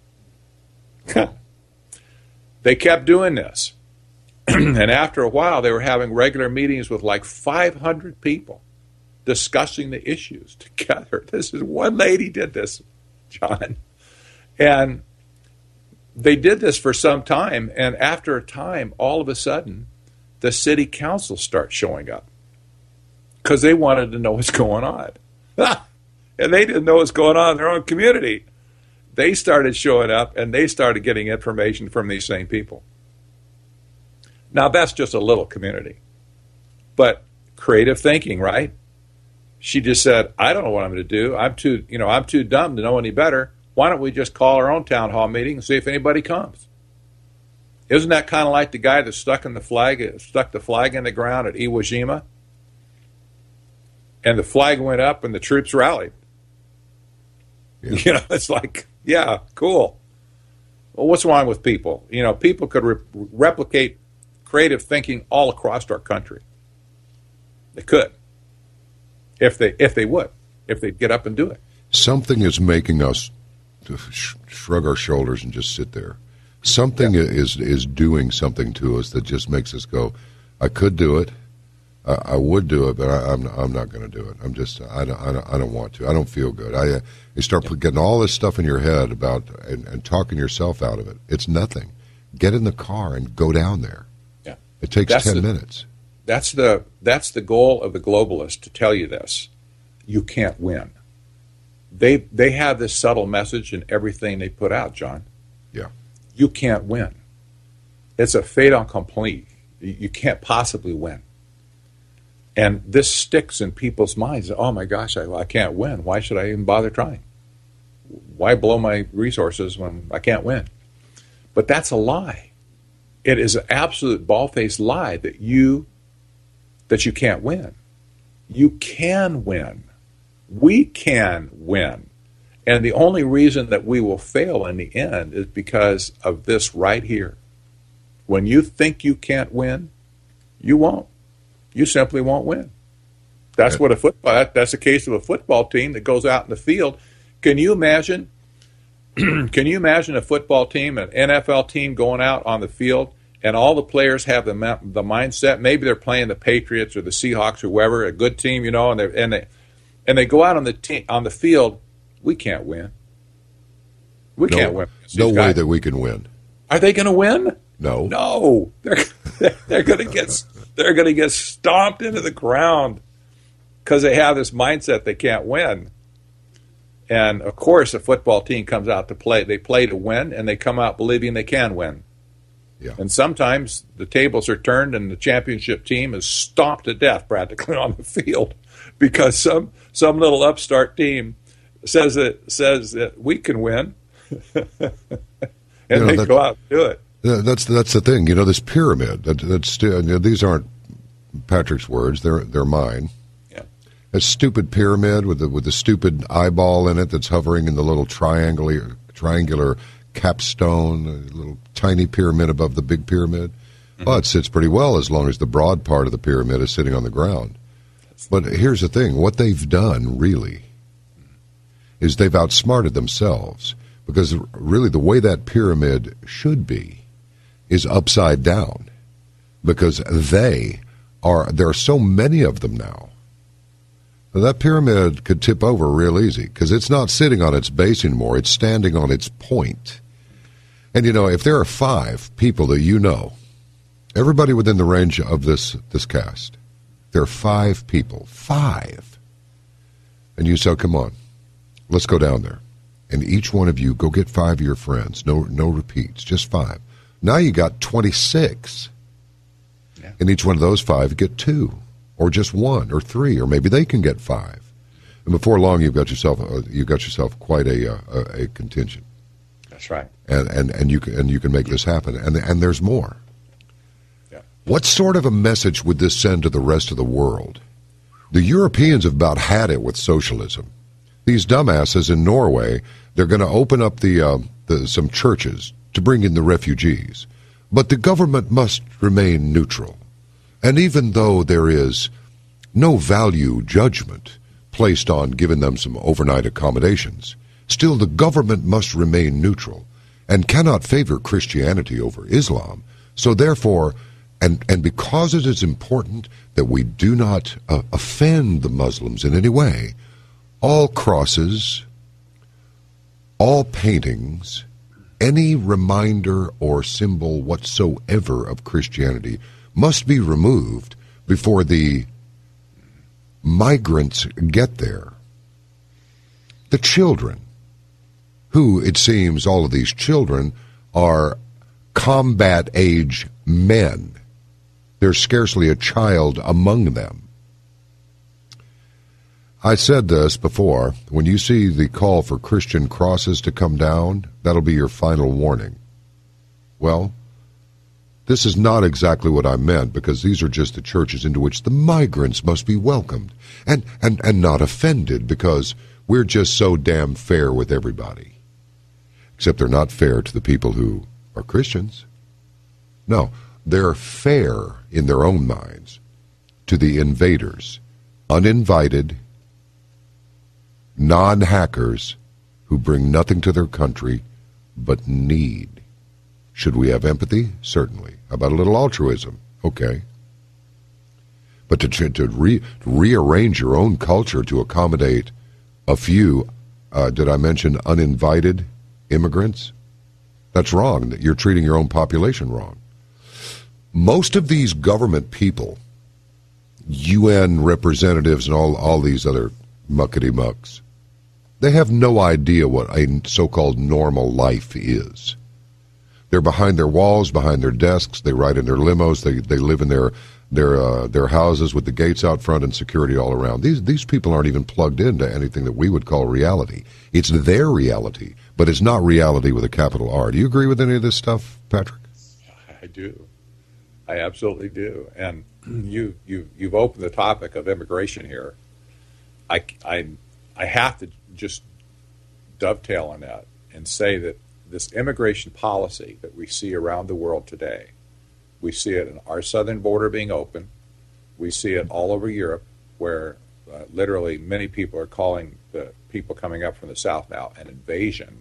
They kept doing this. And after a while, they were having regular meetings with like five hundred people discussing the issues together. This is one lady did this, John. And they did this for some time. And after a time, all of a sudden, the city council starts showing up, because they wanted to know what's going on. And they didn't know what's going on in their own community. They started showing up, and they started getting information from these same people. Now, that's just a little community. But creative thinking, right? She just said, I don't know what I'm going to do. I'm too, you know, I'm too dumb to know any better. Why don't we just call our own town hall meeting and see if anybody comes? Isn't that kind of like the guy that stuck in the flag, stuck the flag in the ground at Iwo Jima? And the flag went up and the troops rallied. Yeah. You know, it's like, yeah, cool. Well, what's wrong with people? You know, people could re- replicate creative thinking all across our country. They could. If they if they would. If they'd get up and do it. Something is making us sh- shrug our shoulders and just sit there. Something yeah. is is doing something to us that just makes us go, I could do it. I would do it, but I, I'm I'm not going to do it. I'm just I don't, I don't I don't want to. I don't feel good. I you start yeah. getting all this stuff in your head about and, and talking yourself out of it. It's nothing. Get in the car and go down there. Yeah, it takes that's ten the, minutes. That's the that's the goal of the globalists, to tell you this: you can't win. They they have this subtle message in everything they put out, John. Yeah, you can't win. It's a fait accompli. You can't possibly win. And this sticks in people's minds. Oh, my gosh, I, I can't win. Why should I even bother trying? Why blow my resources when I can't win? But that's a lie. It is an absolute bald-faced lie that you that you can't win. You can win. We can win. And the only reason that we will fail in the end is because of this right here. When you think you can't win, you won't. You simply won't win. That's what a football. That's the case of a football team that goes out in the field. Can you imagine? Can you imagine a football team, an N F L team, going out on the field, and all the players have the the mindset? Maybe they're playing the Patriots or the Seahawks or whoever, a good team, you know, and they and they and they go out on the te- on the field. We can't win. We no, can't win. No way that we can win. Are they going to win? No. No. They're they're going to get they're going to get stomped into the ground because they have this mindset they can't win. And, of course, a football team comes out to play. They play to win, and they come out believing they can win. Yeah. And sometimes the tables are turned, and the championship team is stomped to death practically on the field because some some little upstart team says that says that we can win, and you know, they that, go out and do it. That's that's the thing. You know, this pyramid. That, that's you know, these aren't Patrick's words. They're they're mine. A stupid pyramid with the with the stupid eyeball in it that's hovering in the little triangular triangular capstone, a little tiny pyramid above the big pyramid. Mm-hmm. Well, it sits pretty well as long as the broad part of the pyramid is sitting on the ground. But here's the thing: what they've done really is they've outsmarted themselves, because really the way that pyramid should be is upside down, because they are there are so many of them now. That pyramid could tip over real easy because it's not sitting on its base anymore. It's standing on its point. And, you know, if there are five people that you know, everybody within the range of this, this cast, there are five people, five. And you say, come on, let's go down there. And each one of you go get five of your friends. No, no repeats, just five. Now you got twenty-six. Yeah. And each one of those five get two. Or just one, or three, or maybe they can get five, and before long, you've got yourself uh, you've got yourself quite a, uh, a a contingent. That's right, and and and you can and you can make this happen, and and there's more. Yeah. What sort of a message would this send to the rest of the world? The Europeans have about had it with socialism. These dumbasses in Norway, they're going to open up the, uh, the some churches to bring in the refugees, but the government must remain neutral. And even though there is no value judgment placed on giving them some overnight accommodations, still the government must remain neutral and cannot favor Christianity over Islam. So therefore, and, and because it is important that we do not uh, offend the Muslims in any way, all crosses, all paintings, any reminder or symbol whatsoever of Christianity must be removed before the migrants get there. The children, who, it seems, all of these children are combat-age men. There's scarcely a child among them. I said this before. When you see the call for Christian crosses to come down, that'll be your final warning. Well, this is not exactly what I meant, because these are just the churches into which the migrants must be welcomed and, and, and not offended, because we're just so damn fair with everybody. Except they're not fair to the people who are Christians. No, they're fair in their own minds to the invaders, uninvited, non-hackers who bring nothing to their country but need. Should we have empathy? Certainly. How about a little altruism? Okay. But to to re, rearrange your own culture to accommodate a few, uh, did I mention uninvited immigrants? That's wrong. You're treating your own population wrong. Most of these government people, U N representatives and all, all these other muckety-mucks, they have no idea what a so-called normal life is. They're behind their walls, behind their desks. They ride in their limos. They they live in their their uh, their houses with the gates out front and security all around. These these people aren't even plugged into anything that we would call reality. It's their reality, but it's not reality with a capital R. Do you agree with any of this stuff, Patrick? I do. I absolutely do. And you you you've opened the topic of immigration here. I I I have to just dovetail on that and say that this immigration policy that we see around the world today, we see it in our southern border being open. We see it all over Europe, where uh, literally many people are calling the people coming up from the south now an invasion.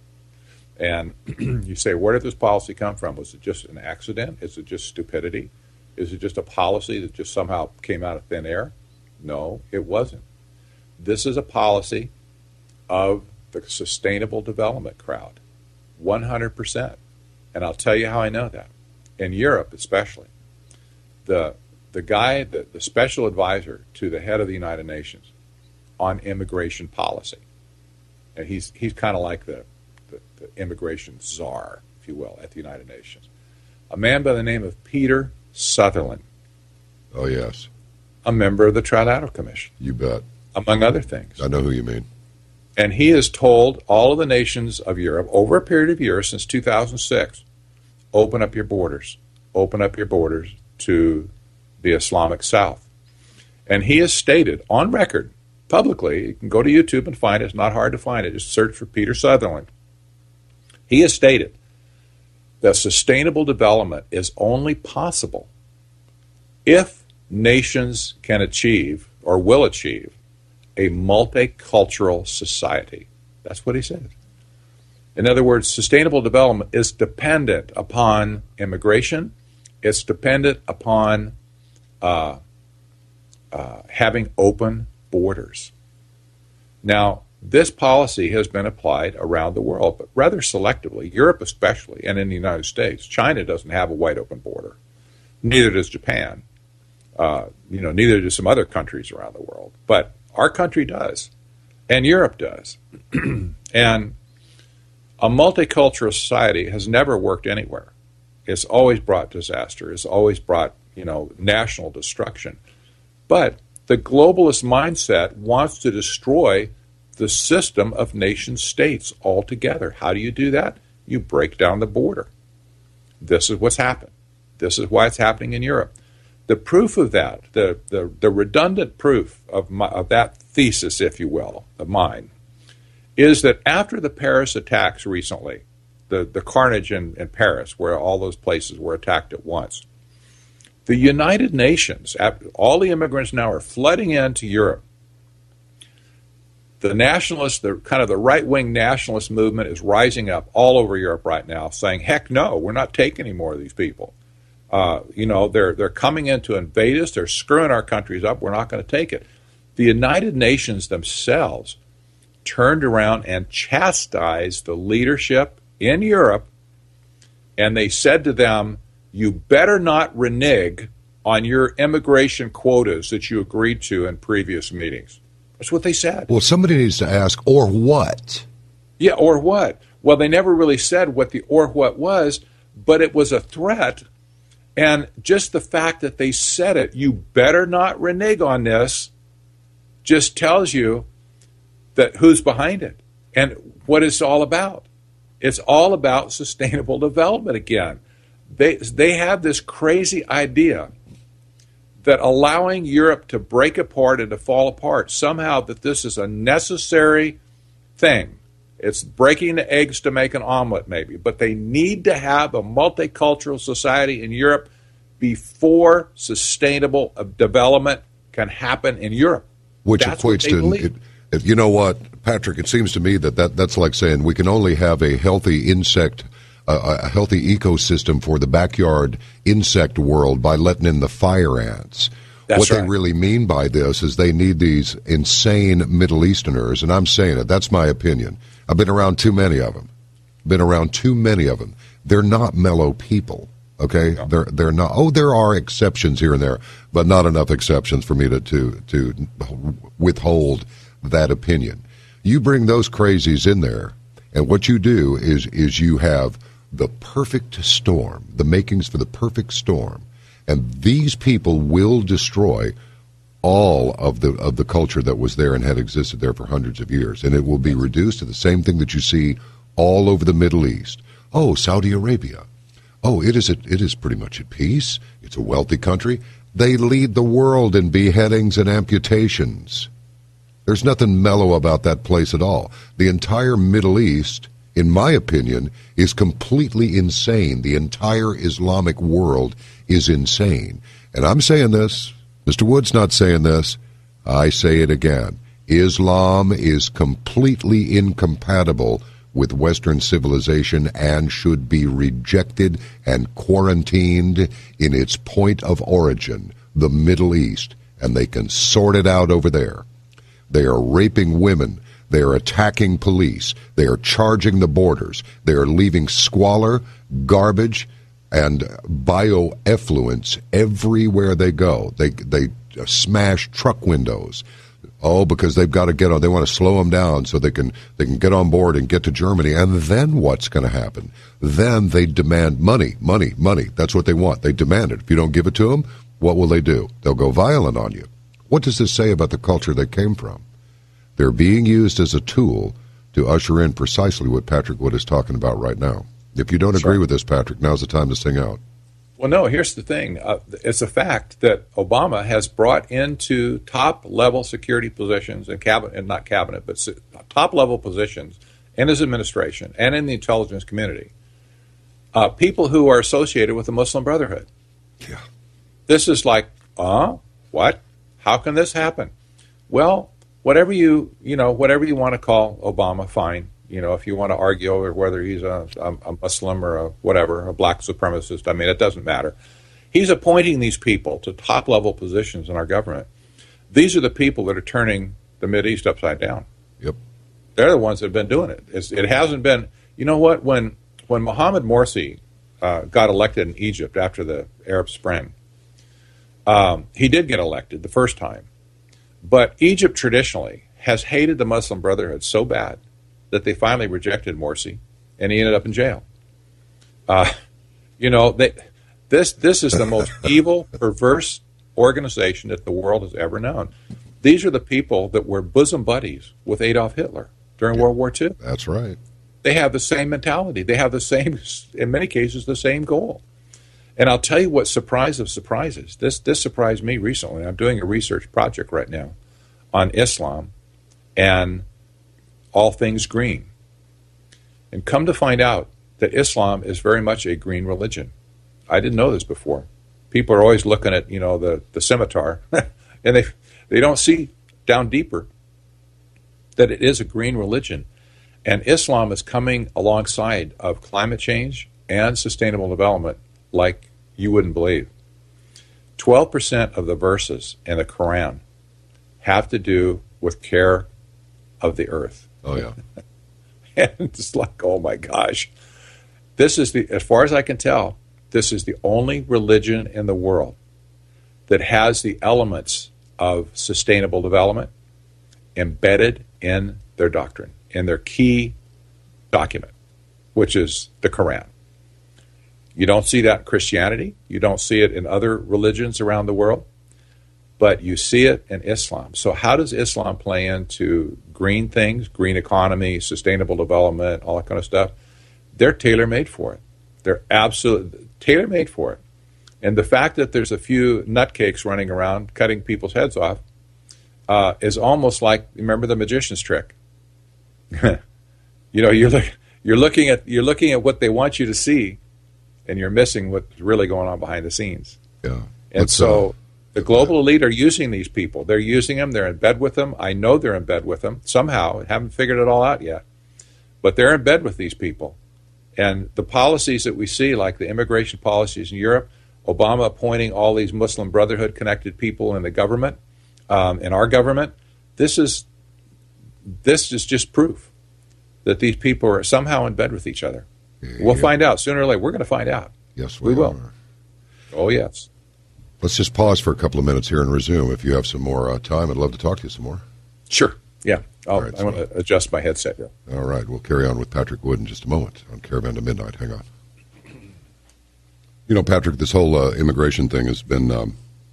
And you say, where did this policy come from? Was it just an accident? Is it just stupidity? Is it just a policy that just somehow came out of thin air? No, it wasn't. This is a policy of the sustainable development crowd, one hundred percent. And I'll tell you how I know that. In Europe especially, the the guy, the, the special advisor to the head of the United Nations on immigration policy, and he's he's kind of like the, the, the immigration czar, if you will, at the United Nations, a man by the name of Peter Sutherland. Oh, yes. A member of the Trilateral Commission. You bet. Among other things. I know who you mean. And he has told all of the nations of Europe over a period of years since two thousand six, open up your borders, open up your borders to the Islamic South. And he has stated on record, publicly, you can go to YouTube and find it, it's not hard to find it, just search for Peter Sutherland. He has stated that sustainable development is only possible if nations can achieve or will achieve a multicultural society. That's what he said. In other words, sustainable development is dependent upon immigration. It's dependent upon uh, uh, having open borders. Now, this policy has been applied around the world, but rather selectively, Europe especially, and in the United States. China doesn't have a wide open border. Neither does Japan. Uh, you know, neither do some other countries around the world. But our country does, and Europe does. And a multicultural society has never worked anywhere. It's always brought disaster. It's always brought, you know, national destruction. But the globalist mindset wants to destroy the system of nation states altogether. How do you do that? You break down the border. This is what's happened. This is why it's happening in Europe. The proof of that, the, the, the redundant proof of, my, of that thesis, if you will, of mine, is that after the Paris attacks recently, the, the carnage in, in Paris, where all those places were attacked at once, the United Nations, after, all the immigrants now are flooding into Europe. The nationalist, the kind of the right-wing nationalist movement is rising up all over Europe right now, saying, heck no, we're not taking any more of these people. Uh, you know, they're they're coming in to invade us. They're screwing our countries up. We're not going to take it. The United Nations themselves turned around and chastised the leadership in Europe, and they said to them, you better not renege on your immigration quotas that you agreed to in previous meetings. That's what they said. Well, somebody needs to ask, or what? Yeah, or what? Well, they never really said what the or what was, but it was a threat. And just the fact that they said it, you better not renege on this, just tells you that who's behind it and what it's all about. It's all about sustainable development again. They they have this crazy idea that allowing Europe to break apart and to fall apart, somehow that this is a necessary thing. It's breaking the eggs to make an omelet, maybe. But they need to have a multicultural society in Europe before sustainable development can happen in Europe. Which that's equates to, it, it, you know what, Patrick, it seems to me that, that that's like saying we can only have a healthy insect, uh, a healthy ecosystem for the backyard insect world by letting in the fire ants. That's what right. They really mean by this is they need these insane Middle Easterners, and I'm saying it, that's my opinion. I've been around too many of them. Been around too many of them. They're not mellow people, okay? No. They're they're not. Oh, there are exceptions here and there, but not enough exceptions for me to to to withhold that opinion. You bring those crazies in there, and what you do is is you have the perfect storm, the makings for the perfect storm. And these people will destroy all of the of the culture that was there and had existed there for hundreds of years. And it will be reduced to the same thing that you see all over the Middle East. Oh, Saudi Arabia. Oh, it is, a, it is pretty much at peace. It's a wealthy country. They lead the world in beheadings and amputations. There's nothing mellow about that place at all. The entire Middle East, in my opinion, is completely insane. The entire Islamic world is insane. And I'm saying this. Mister Wood's not saying this. I say it again. Islam is completely incompatible with Western civilization and should be rejected and quarantined in its point of origin, the Middle East, and they can sort it out over there. They are raping women. They are attacking police. They are charging the borders. They are leaving squalor, garbage, and bioeffluents everywhere they go. They they smash truck windows. Oh, because they've got to get on. They want to slow them down so they can they can get on board and get to Germany. And then what's going to happen? Then they demand money, money, money. That's what they want. They demand it. If you don't give it to them, what will they do? They'll go violent on you. What does this say about the culture they came from? They're being used as a tool to usher in precisely what Patrick Wood is talking about right now. If you don't agree Sure. with this, Patrick, now's the time to sing out. Well, no, here's the thing. Uh, it's a fact that Obama has brought into top-level security positions and cabinet, and not cabinet, but top-level positions in his administration and in the intelligence community, uh, people who are associated with the Muslim Brotherhood. Yeah. This is like, uh, what? How can this happen? Well, whatever you, you know, whatever you want to call Obama, fine. You know, if you want to argue over whether he's a, a, a Muslim or a whatever, a black supremacist, I mean, it doesn't matter. He's appointing these people to top-level positions in our government. These are the people that are turning the Mideast upside down. Yep. They're the ones that have been doing it. It's, it hasn't been, you know what, when, when Mohammed Morsi uh, got elected in Egypt after the Arab Spring, um, he did get elected the first time. But Egypt traditionally has hated the Muslim Brotherhood so bad that they finally rejected Morsi, and he ended up in jail. Uh, you know, they, this this is the most evil, perverse organization that the world has ever known. These are the people that were bosom buddies with Adolf Hitler during yeah, World War Two. That's right. They have the same mentality. They have the same, in many cases, the same goal. And I'll tell you what surprise of surprises. This this surprised me recently. I'm doing a research project right now on Islam and all things green. And come to find out that Islam is very much a green religion. I didn't know this before. People are always looking at, you know, the, the scimitar, and they they don't see down deeper that it is a green religion. And Islam is coming alongside of climate change and sustainable development like you wouldn't believe. twelve percent of the verses in the Quran have to do with care of the earth. Oh, yeah. And it's like, oh, my gosh. This is the, as far as I can tell, this is the only religion in the world that has the elements of sustainable development embedded in their doctrine, in their key document, which is the Quran. You don't see that in Christianity. You don't see it in other religions around the world, but you see it in Islam. So how does Islam play into green things, green economy, sustainable development, all that kind of stuff? They're tailor-made for it. They're absolutely tailor-made for it. And the fact that there's a few nutcakes running around cutting people's heads off uh, is almost like, remember the magician's trick? You know, you're look, you're looking at you're looking at what they want you to see, and you're missing what's really going on behind the scenes. Yeah. And Let's, so uh, the global elite are using these people. They're using them. They're in bed with them. I know they're in bed with them somehow. Haven't figured it all out yet. But they're in bed with these people. And the policies that we see, like the immigration policies in Europe, Obama appointing all these Muslim Brotherhood-connected people in the government, um, in our government, this is this is just proof that these people are somehow in bed with each other. Yeah. We'll find out. Sooner or later, we're going to find out. Yes, we, we will. are. Oh, yes. Let's just pause for a couple of minutes here and resume. If you have some more uh, time, I'd love to talk to you some more. Sure. Yeah. I'll, right, I'm going to adjust my headset here. All right. We'll carry on with Patrick Wood in just a moment on Caravan to Midnight. Hang on. You know, Patrick, this whole uh, immigration thing has been, um,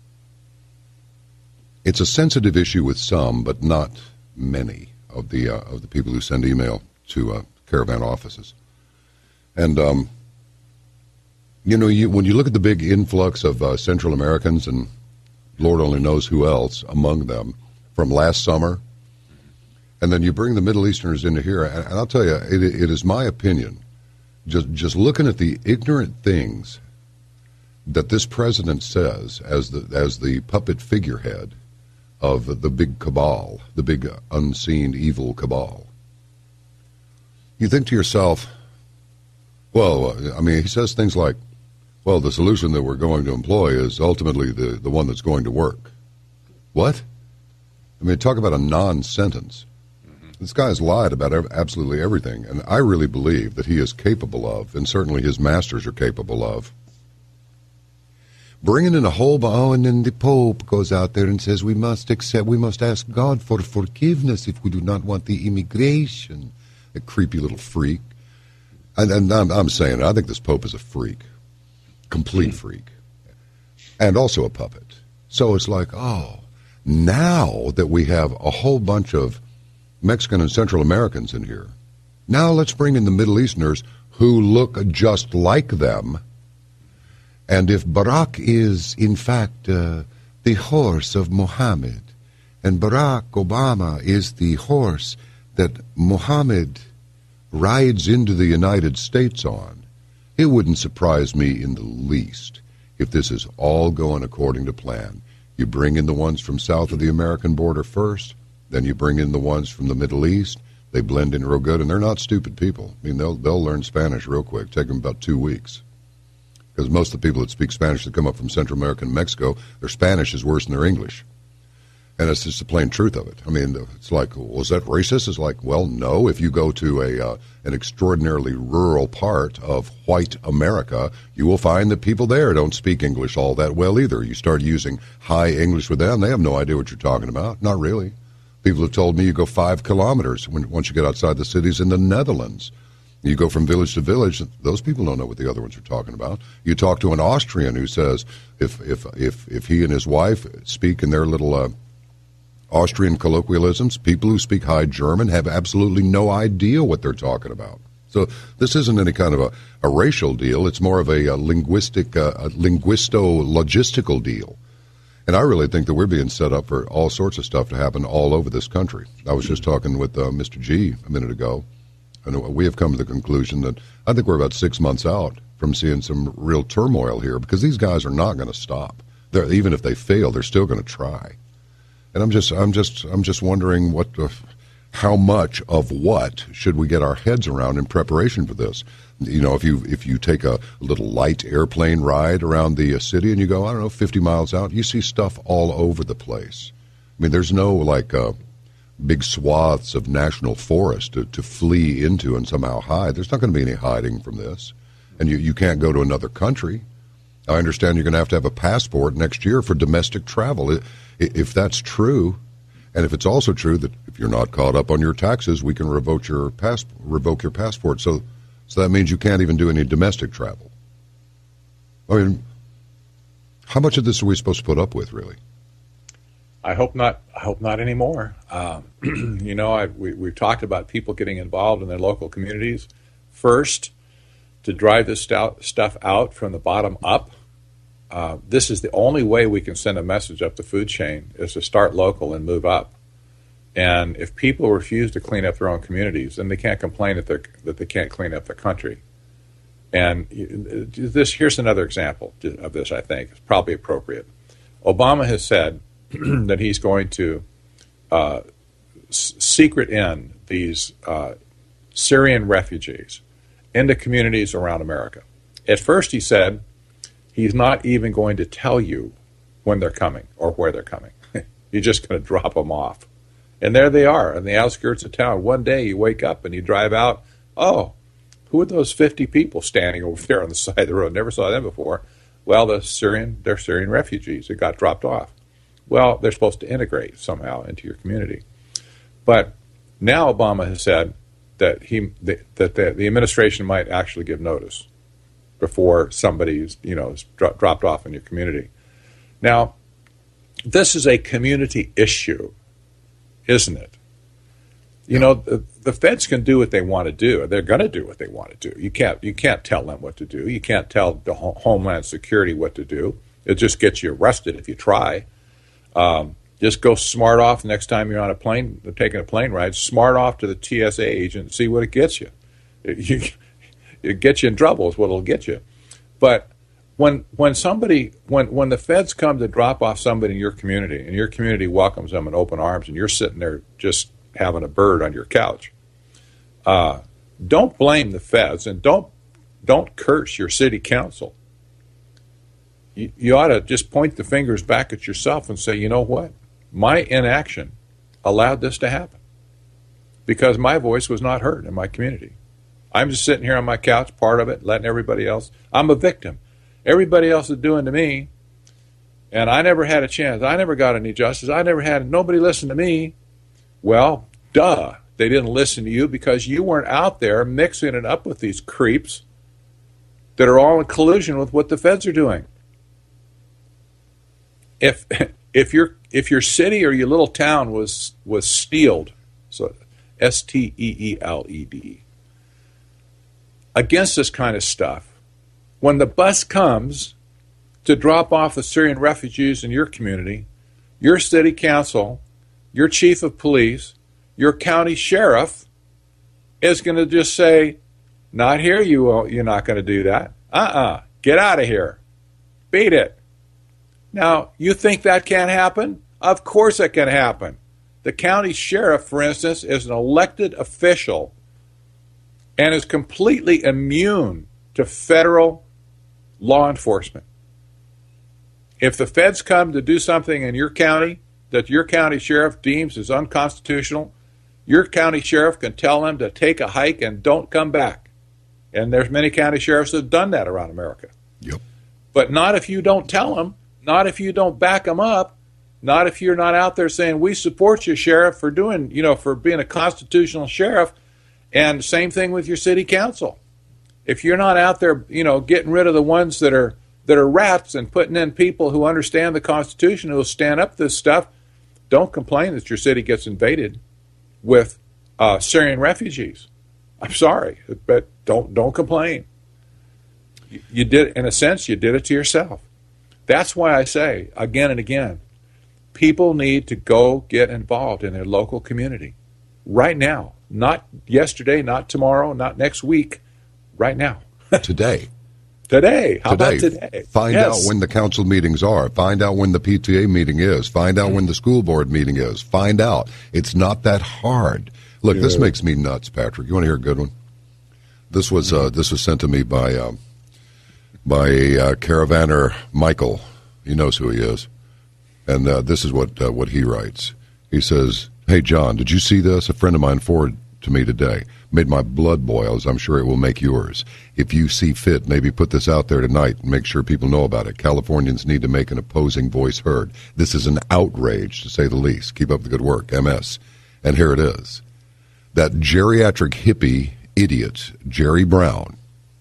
it's a sensitive issue with some, but not many of the uh, of the people who send email to uh, Caravan offices. And, um, you know, you, when you look at the big influx of uh, Central Americans, and Lord only knows who else among them, from last summer, and then you bring the Middle Easterners into here, and, and I'll tell you, it, it is my opinion, just just looking at the ignorant things that this president says as the as the puppet figurehead of the big cabal, the big unseen evil cabal. You think to yourself, well, I mean, he says things like, well, the solution that we're going to employ is ultimately the, the one that's going to work. What? I mean, talk about a non-sentence. Mm-hmm. This guy has lied about ev- absolutely everything, and I really believe that he is capable of, and certainly his masters are capable of, bringing in a whole, oh, and then the Pope goes out there and says we must accept, we must ask God for forgiveness if we do not want the immigration. A creepy little freak. And, and I'm, I'm saying, I think this Pope is a freak, complete freak, and also a puppet. So it's like, oh, now that we have a whole bunch of Mexican and Central Americans in here, now let's bring in the Middle Easterners who look just like them. And if Barack is, in fact, uh, the horse of Mohammed, and Barack Obama is the horse that Mohammed rides into the United States on, it wouldn't surprise me in the least if this is all going according to plan. You bring in the ones from south of the American border first, then you bring in the ones from the Middle East. They blend in real good, and they're not stupid people. I mean, they'll they'll learn Spanish real quick. Take them about two weeks. Because most of the people that speak Spanish that come up from Central America and Mexico, their Spanish is worse than their English. And it's just the plain truth of it. I mean, it's like, was that racist? It's like, well, no. If you go to a uh, an extraordinarily rural part of white America, you will find that people there don't speak English all that well either. You start using high English with them, they have no idea what you're talking about. Not really. People have told me you go five kilometers when once you get outside the cities in the Netherlands. You go from village to village, those people don't know what the other ones are talking about. You talk to an Austrian who says if if if, if he and his wife speak in their little uh, Austrian colloquialisms, people who speak High German have absolutely no idea what they're talking about. So this isn't any kind of a, a racial deal. It's more of a, a linguistic, uh, a linguisto-logistical deal. And I really think that we're being set up for all sorts of stuff to happen all over this country. I was just talking with uh, Mister G a minute ago. And we have come to the conclusion that I think we're about six months out from seeing some real turmoil here because these guys are not going to stop. They're, even if they fail, they're still going to try. And I'm just, I'm just, I'm just wondering what, uh, how much of what should we get our heads around in preparation for this? You know, if you if you take a little light airplane ride around the uh, city and you go, I don't know, fifty miles out, you see stuff all over the place. I mean, there's no like. Uh, big swaths of national forest to, to flee into and somehow hide. There's not going to be any hiding from this. And you, you can't go to another country. I understand you're going to have to have a passport next year for domestic travel. If that's true, and if it's also true that if you're not caught up on your taxes, we can revoke your pass, revoke your passport. So, so that means you can't even do any domestic travel. I mean, how much of this are we supposed to put up with, really? I hope not. I hope not anymore. Um, you know, I, we, we've talked about people getting involved in their local communities first to drive this stout, stuff out from the bottom up. Uh, this is the only way we can send a message up the food chain is to start local and move up. And if people refuse to clean up their own communities, then they can't complain that they that they can't clean up the country. And this here's another example of this. I think is probably appropriate. Obama has said that he's going to uh, s- secret in these uh, Syrian refugees into communities around America. At first he said he's not even going to tell you when they're coming or where they're coming. You're just going to drop them off. And there they are on the outskirts of town. One day you wake up and you drive out, oh, who are those fifty people standing over there on the side of the road? Never saw them before. Well, the Syrian, they're Syrian refugees that got dropped off. Well, they're supposed to integrate somehow into your community. But now Obama has said that he that the, the administration might actually give notice. before somebody's, you know, is dro- dropped off in your community. Now, this is a community issue, isn't it? You know, the, the feds can do what they want to do. They're going to do what they want to do. You can't you can't tell them what to do. You can't tell the Ho- Homeland Security what to do. It just gets you arrested if you try. Um, just go smart off next time you're on a plane, taking a plane ride. Smart off to the T S A agent and see what it gets you. It, you, it gets you in trouble is what it'll get you. But when when somebody when when the feds come to drop off somebody in your community and your community welcomes them in open arms and you're sitting there just having a bird on your couch, uh, don't blame the feds and don't don't curse your city council. You, you ought to just point the fingers back at yourself and say, you know what? My inaction allowed this to happen because my voice was not heard in my community. I'm just sitting here on my couch, part of it, letting everybody else. I'm a victim. Everybody else is doing to me, and I never had a chance. I never got any justice. I never had, nobody listened to me. Well, duh. They didn't listen to you because you weren't out there mixing it up with these creeps that are all in collusion with what the feds are doing. If if your if your city or your little town was was steeled, so S T E E L E D, against this kind of stuff, when the bus comes to drop off the Syrian refugees in your community, your city council, your chief of police, your county sheriff is going to just say, not here, you won't, you're not going to do that. Uh-uh, get out of here. Beat it. Now, you think that can't happen? Of course it can happen. The county sheriff, for instance, is an elected official and is completely immune to federal law enforcement. If the feds come to do something in your county that your county sheriff deems is unconstitutional, your county sheriff can tell them to take a hike and don't come back. And there's many county sheriffs that have done that around America. Yep. But not if you don't tell them. Not if you don't back them up. Not if you're not out there saying, we support you, sheriff, for doing, you know, for being a constitutional sheriff. And same thing with your city council. If you're not out there, you know, getting rid of the ones that are that are rats and putting in people who understand the Constitution, who will stand up to this stuff, don't complain that your city gets invaded with uh, Syrian refugees. I'm sorry, but don't don't complain. You, you did, in a sense, you did it to yourself. That's why I say, again and again, people need to go get involved in their local community right now. Not yesterday, not tomorrow, not next week, right now. Today. Today. How today. about today? Find yes. out when the council meetings are. Find out when the P T A meeting is. Find out when the school board meeting is. Find out. It's not that hard. Look, yeah. This makes me nuts, Patrick. You want to hear a good one? This was uh, this was sent to me by... Um, by a uh, caravaner, Michael. He knows who he is. And uh, this is what uh, what he writes. He says, hey, John, did you see this? A friend of mine forwarded to me today. Made my blood boil, as I'm sure it will make yours. If you see fit, maybe put this out there tonight and make sure people know about it. Californians need to make an opposing voice heard. This is an outrage, to say the least. Keep up the good work, M S. And here it is. That geriatric hippie idiot, Jerry Brown.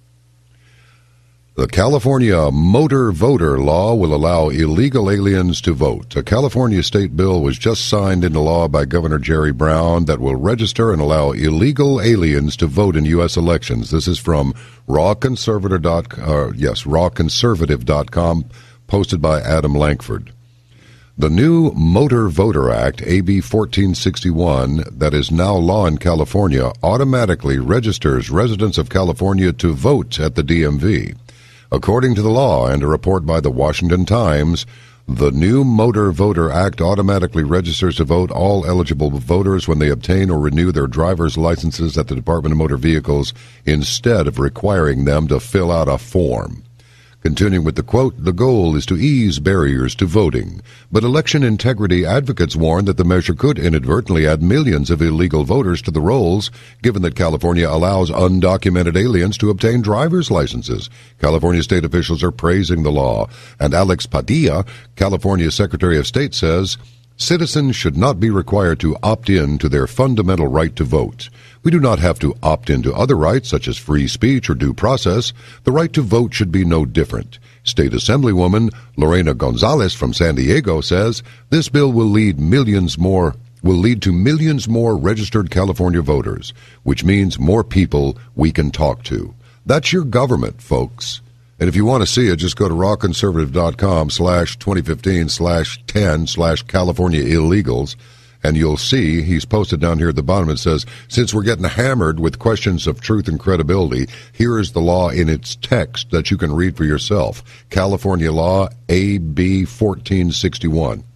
The California motor voter law will allow illegal aliens to vote. A California state bill was just signed into law by Governor Jerry Brown that will register and allow illegal aliens to vote in U S elections. This is from raw conservative dot com, uh, yes, raw conservative dot com, posted by Adam Lankford. The new Motor Voter Act, A B fourteen sixty-one, that is now law in California, automatically registers residents of California to vote at the D M V. According to the law and a report by the Washington Times, the new Motor Voter Act automatically registers to vote all eligible voters when they obtain or renew their driver's licenses at the Department of Motor Vehicles instead of requiring them to fill out a form. Continuing with the quote, the goal is to ease barriers to voting, but election integrity advocates warn that the measure could inadvertently add millions of illegal voters to the rolls, given that California allows undocumented aliens to obtain driver's licenses. California state officials are praising the law, and Alex Padilla, California Secretary of State, says Citizens should not be required to opt in to their fundamental right to vote. We do not have to opt into other rights, such as free speech or due process. The right to vote should be no different. State Assemblywoman Lorena Gonzalez from San Diego says this bill will lead millions more will lead to millions more registered California voters, which means more people we can talk to. That's your government, folks. And if you want to see it, just go to rawconservative.com slash 2015 slash 10 slash California illegals, and you'll see he's posted down here at the bottom. It says, since we're getting hammered with questions of truth and credibility, here is the law in its text that you can read for yourself. California Law A B fourteen sixty-one.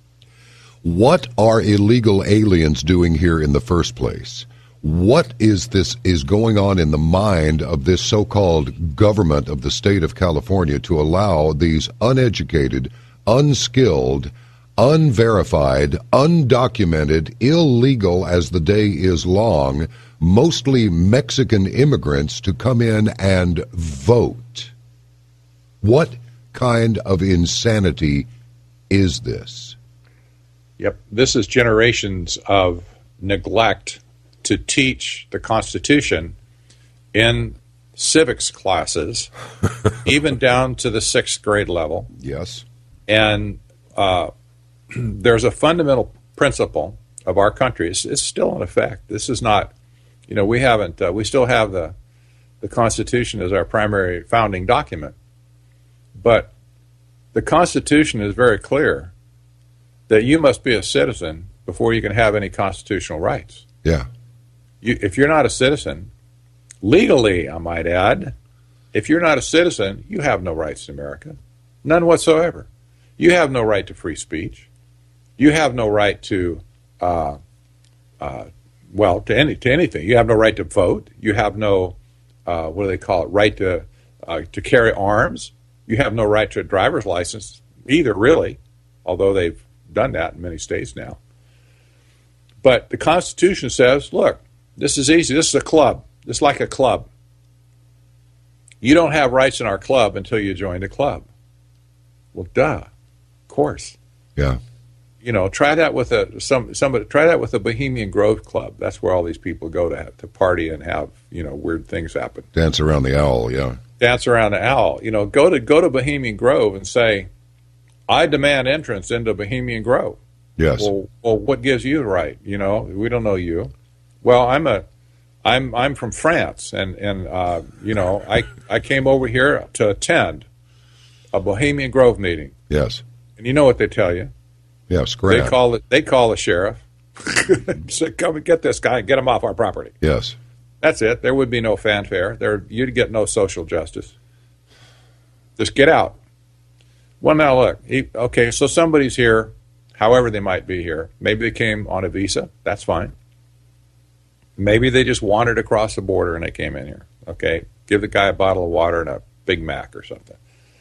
What are illegal aliens doing here in the first place? What is this is going on in the mind of this so-called government of the state of California to allow these uneducated, unskilled, unverified, undocumented, illegal as the day is long, mostly Mexican immigrants to come in and vote? What kind of insanity is this? Yep, this is generations of neglect to teach the Constitution in civics classes, even down to the sixth grade level. Yes. And uh, there's a fundamental principle of our country. It's, it's still in effect. This is not, you know, we haven't, uh, we still have the, the Constitution as our primary founding document. But the Constitution is very clear that you must be a citizen before you can have any constitutional rights. Yeah. You, if you're not a citizen, legally, I might add, if you're not a citizen, you have no rights in America. None whatsoever. You have no right to free speech. You have no right to, uh, uh, well, to any to anything. You have no right to vote. You have no, uh, what do they call it, right to uh, to carry arms. You have no right to a driver's license either, really, although they've done that in many states now. But the Constitution says, look, this is easy. This is a club. This is like a club. You don't have rights in our club until you join the club. Well, duh. Of course. Yeah. You know, try that with a some somebody. Try that with a Bohemian Grove club. That's where all these people go to have, to party and have, you know, weird things happen. Dance around the owl. Yeah. Dance around the owl. You know, go to go to Bohemian Grove and say, I demand entrance into Bohemian Grove. Yes. Well, well, what gives you the right? You know, we don't know you. Well, I'm a, I'm I'm from France, and and uh, you know, I I came over here to attend a Bohemian Grove meeting. Yes. And you know what they tell you? Yes, great. They call it. They call the sheriff. Say, come and get this guy and get him off our property. Yes. That's it. There would be no fanfare. There, you'd get no social justice. Just get out. Well, now look. He, okay, so somebody's here. However they might be here. Maybe they came on a visa. That's fine. Maybe they just wandered across the border and they came in here. Okay, give the guy a bottle of water and a Big Mac or something.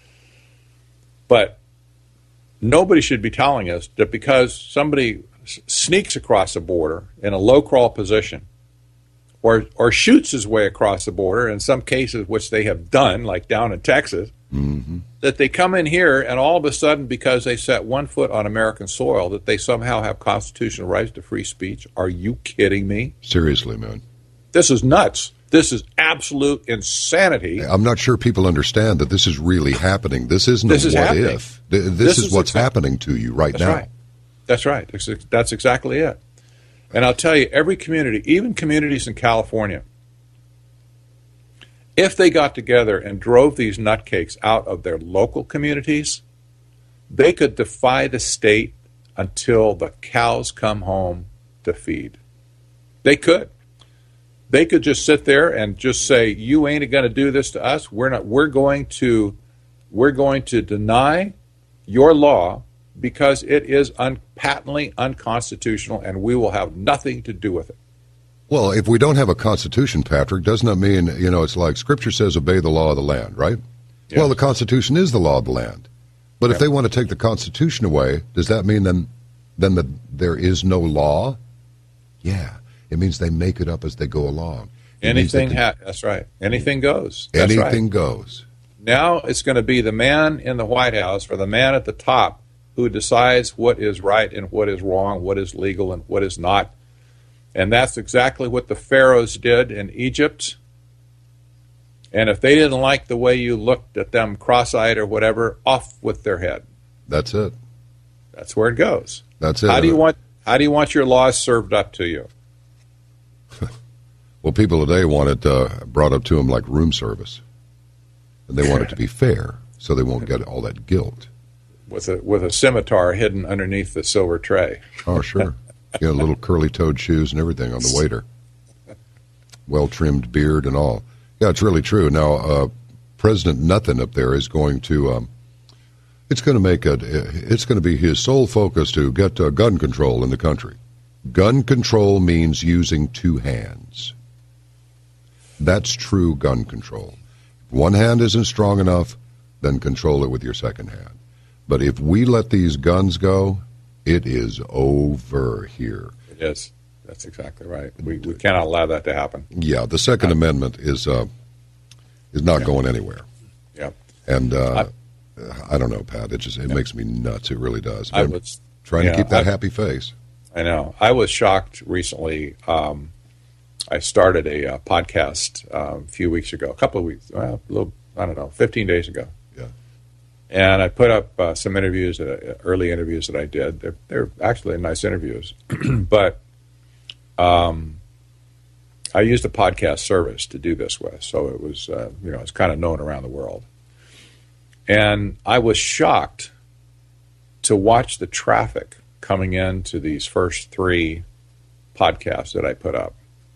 But nobody should be telling us that because somebody s- sneaks across the border in a low-crawl position or or shoots his way across the border, in some cases which they have done, like down in Texas, mm-hmm. that they come in here and all of a sudden, because they set one foot on American soil, that they somehow have constitutional rights to free speech. Are you kidding me? Seriously, man. This is nuts. This is absolute insanity. I'm not sure people understand that this is really happening. This isn't This a is what happening. if. Th- This, This is, is what's exact- happening to you right That's now. right. That's right. That's, that's exactly it. And I'll tell you, every community, even communities in California, if they got together and drove these nutcakes out of their local communities, they could defy the state until the cows come home to feed. They could. They could just sit there and just say, "You ain't going to do this to us. We're not. We're going to, we're going to deny your law because it is un, patently unconstitutional, and we will have nothing to do with it." Well, if we don't have a constitution, Patrick, doesn't that mean, you know, it's like Scripture says obey the law of the land, right? Yeah. Well, the Constitution is the law of the land. But Yeah. if they want to take the Constitution away, does that mean then, then that there is no law? Yeah. It means they make it up as they go along. It means they Anything, can- ha- that's right. Anything goes. That's anything right. goes. Now it's going to be the man in the White House or the man at the top who decides what is right and what is wrong, what is legal and what is not. And that's exactly what the pharaohs did in Egypt. And if they didn't like the way you looked at them cross-eyed or whatever, off with their head. That's it. That's where it goes. That's it. How do you want how do you want your laws served up to you? Well, people today want it uh, brought up to them like room service. And they want it to be fair, so they won't get all that guilt. With a with a scimitar hidden underneath the silver tray. Oh, sure. You know, little curly-toed shoes and everything on the waiter. Well-trimmed beard and all. Yeah, it's really true. Now, uh, President Nothing up there is going to, um, it's going to make a, it's going to be his sole focus to get uh, gun control in the country. Gun control means using two hands. That's true gun control. If one hand isn't strong enough, then control it with your second hand. But if we let these guns go, it is over here. It is. That's exactly right. We we cannot allow that to happen. Yeah, the Second uh, Amendment is uh, is not yeah. going anywhere. Yeah. And uh, I, I don't know, Pat. It just it yeah. makes me nuts. It really does. I was trying yeah, to keep that I, happy face. I know. I was shocked recently. Um, I started a uh, podcast uh, a few weeks ago, a couple of weeks, well, a little, I don't know, fifteen days ago. Yeah. And I put up uh, some interviews, uh, early interviews that I did. They're, they're actually nice interviews, but. Um, I used a podcast service to do this with, so it was, uh, you know, it's kind of known around the world. And I was shocked to watch the traffic coming into these first three podcasts that I put up.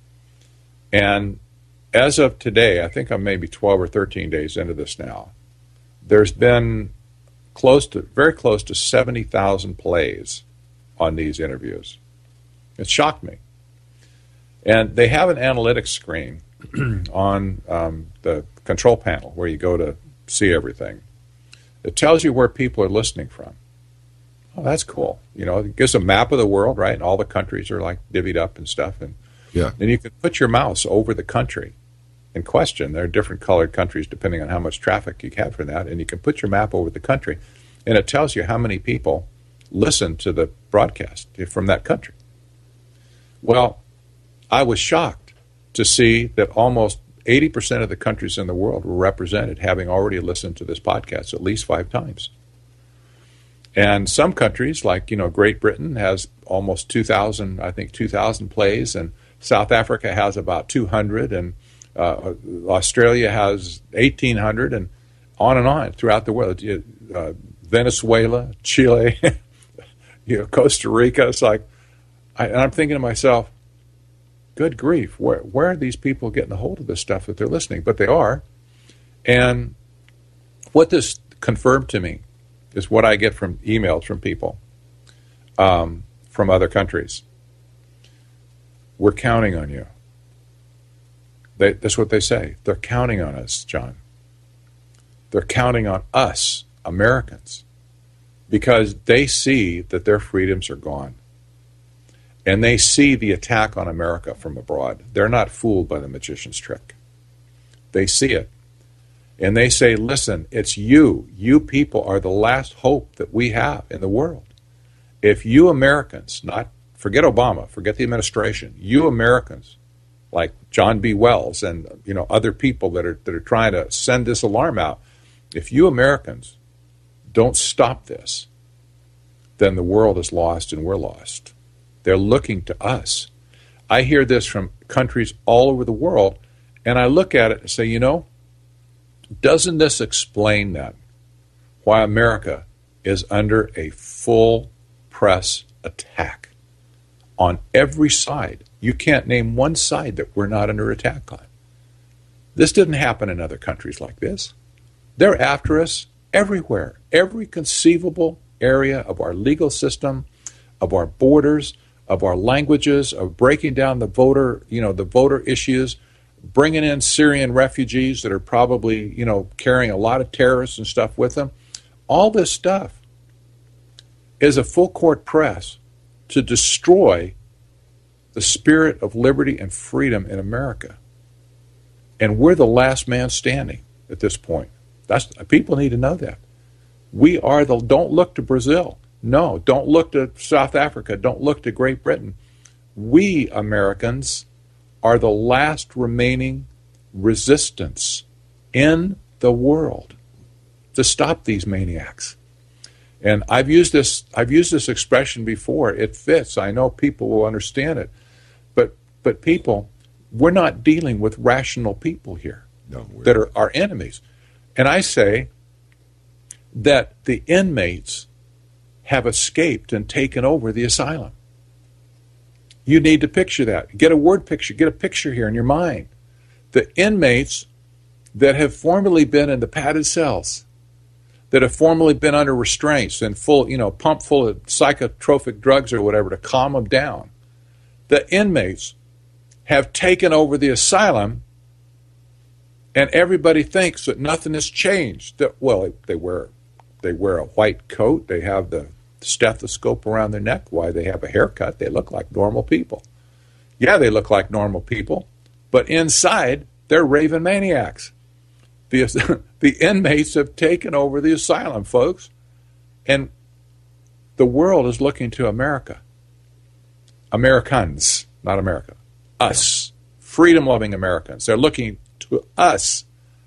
And as of today, I think I'm maybe twelve or thirteen days into this now, there's been close to, very close to seventy thousand plays on these interviews. It shocked me. And they have an analytics screen on um, the control panel where you go to see everything. It tells you where people are listening from. Oh, that's cool. You know, it gives a map of the world, right? And all the countries are like divvied up and stuff. And yeah. then you can put your mouse over the country in question. There are different colored countries depending on how much traffic you have for that. And you can put your map over the country, and it tells you how many people listen to the broadcast from that country. Well, I was shocked to see that almost eighty percent of the countries in the world were represented, having already listened to this podcast at least five times. And some countries, like, you know, Great Britain has almost two thousand, I think two thousand plays, and South Africa has about two hundred, and uh, Australia has eighteen hundred, and on and on throughout the world. Uh, Venezuela, Chile, you know, Costa Rica. It's like, I, and I'm thinking to myself, good grief, where, where are these people getting a hold of this stuff that they're listening? But they are. And what this confirmed to me is what I get from emails from people um, from other countries. We're counting on you. They, that's what they say. They're counting on us, John. They're counting on us, Americans, because they see that their freedoms are gone. And they see the attack on America from abroad. They're not fooled by the magician's trick. They see it. And they say, listen, it's you. You people are the last hope that we have in the world. If you Americans, not forget Obama, forget the administration, you Americans, like John B. Wells and, you know, other people that are that are trying to send this alarm out, if you Americans don't stop this, then the world is lost and we're lost. They're looking to us. I hear this from countries all over the world, and I look at it and say, you know, doesn't this explain that? Why America is under a full press attack on every side. You can't name one side that we're not under attack on. This didn't happen in other countries like this. They're after us everywhere. Every conceivable area of our legal system, of our borders, of our languages, of breaking down the voter, you know, the voter issues, bringing in Syrian refugees that are probably, you know, carrying a lot of terrorists and stuff with them. All this stuff is a full court press to destroy the spirit of liberty and freedom in America. And we're the last man standing at this point. That's, people need to know that. We are the, don't look to Brazil. No, don't look to South Africa. Don't look to Great Britain. We Americans are the last remaining resistance in the world to stop these maniacs. And I've used this I've used this expression before. It fits. I know people will understand it. But but people, we're not dealing with rational people here no, that are our enemies. And I say that the inmates have escaped and taken over the asylum. You need to picture that. Get a word picture. Get a picture here in your mind. The inmates that have formerly been in the padded cells, that have formerly been under restraints and full, you know, pumped full of psychotropic drugs or whatever to calm them down. The inmates have taken over the asylum, and everybody thinks that nothing has changed. That, well, they wear they wear a white coat. They have the stethoscope around their neck. Why? They have a haircut. They look like normal people. Yeah, they look like normal people, but inside they're raving maniacs. The, the inmates have taken over the asylum, folks, and the world is looking to America. Americans, not America. Us. Freedom-loving Americans. They're looking to us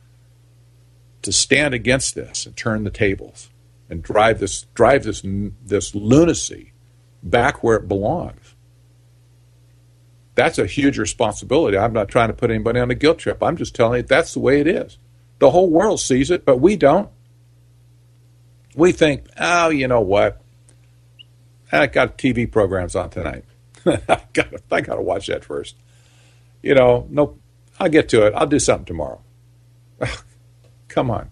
to stand against this and turn the tables and drive this drive this this lunacy back where it belongs. That's a huge responsibility. I'm not trying to put anybody on a guilt trip. I'm just telling you that's the way it is. The whole world sees it, but we don't. We think, oh, you know what? I got T V programs on tonight. I got I got to watch that first. You know, no, I'll get to it. I'll do something tomorrow. Come on.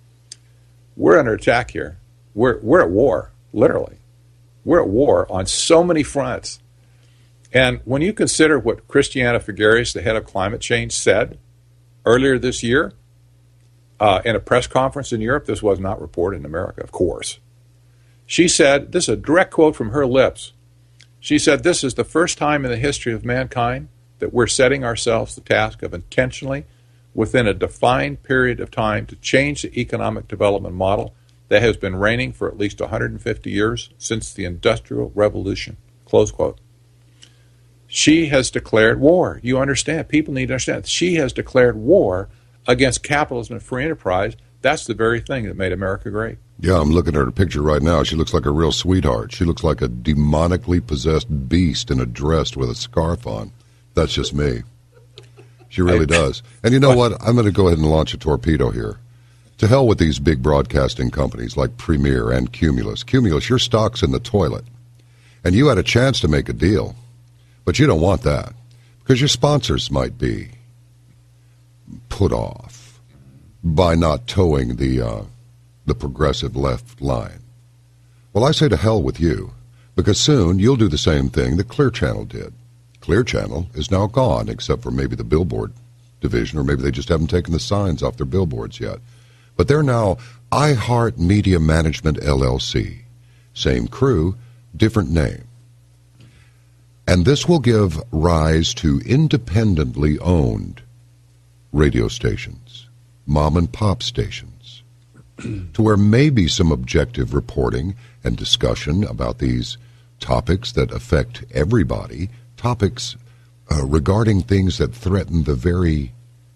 We're under attack here. We're we're at war, literally. We're at war on so many fronts. And when you consider what Christiana Figueres, the head of climate change, said earlier this year uh, in a press conference in Europe, this was not reported in America, of course. She said, this is a direct quote from her lips. She said, this is the first time in the history of mankind that we're setting ourselves the task of intentionally, within a defined period of time, to change the economic development model that has been reigning for at least one hundred fifty years since the Industrial Revolution. Close quote. She has declared war. You understand. People need to understand. She has declared war against capitalism and free enterprise. That's the very thing that made America great. Yeah, I'm looking at her picture right now. She looks like a real sweetheart. She looks like a demonically possessed beast in a dress with a scarf on. That's just me. She really does. And you know what? I'm going to go ahead and launch a torpedo here. To hell with these big broadcasting companies like Premier and Cumulus. Cumulus, your stock's in the toilet. And you had a chance to make a deal. But you don't want that. Because your sponsors might be put off by not towing the, uh, the progressive left line. Well, I say to hell with you. Because soon you'll do the same thing that Clear Channel did. Clear Channel is now gone, except for maybe the billboard division, or maybe they just haven't taken the signs off their billboards yet. But they're now iHeart Media Management, L L C. Same crew, different name. And this will give rise to independently owned radio stations, mom and pop stations, to where maybe some objective reporting and discussion about these topics that affect everybody, topics uh, regarding things that threaten the very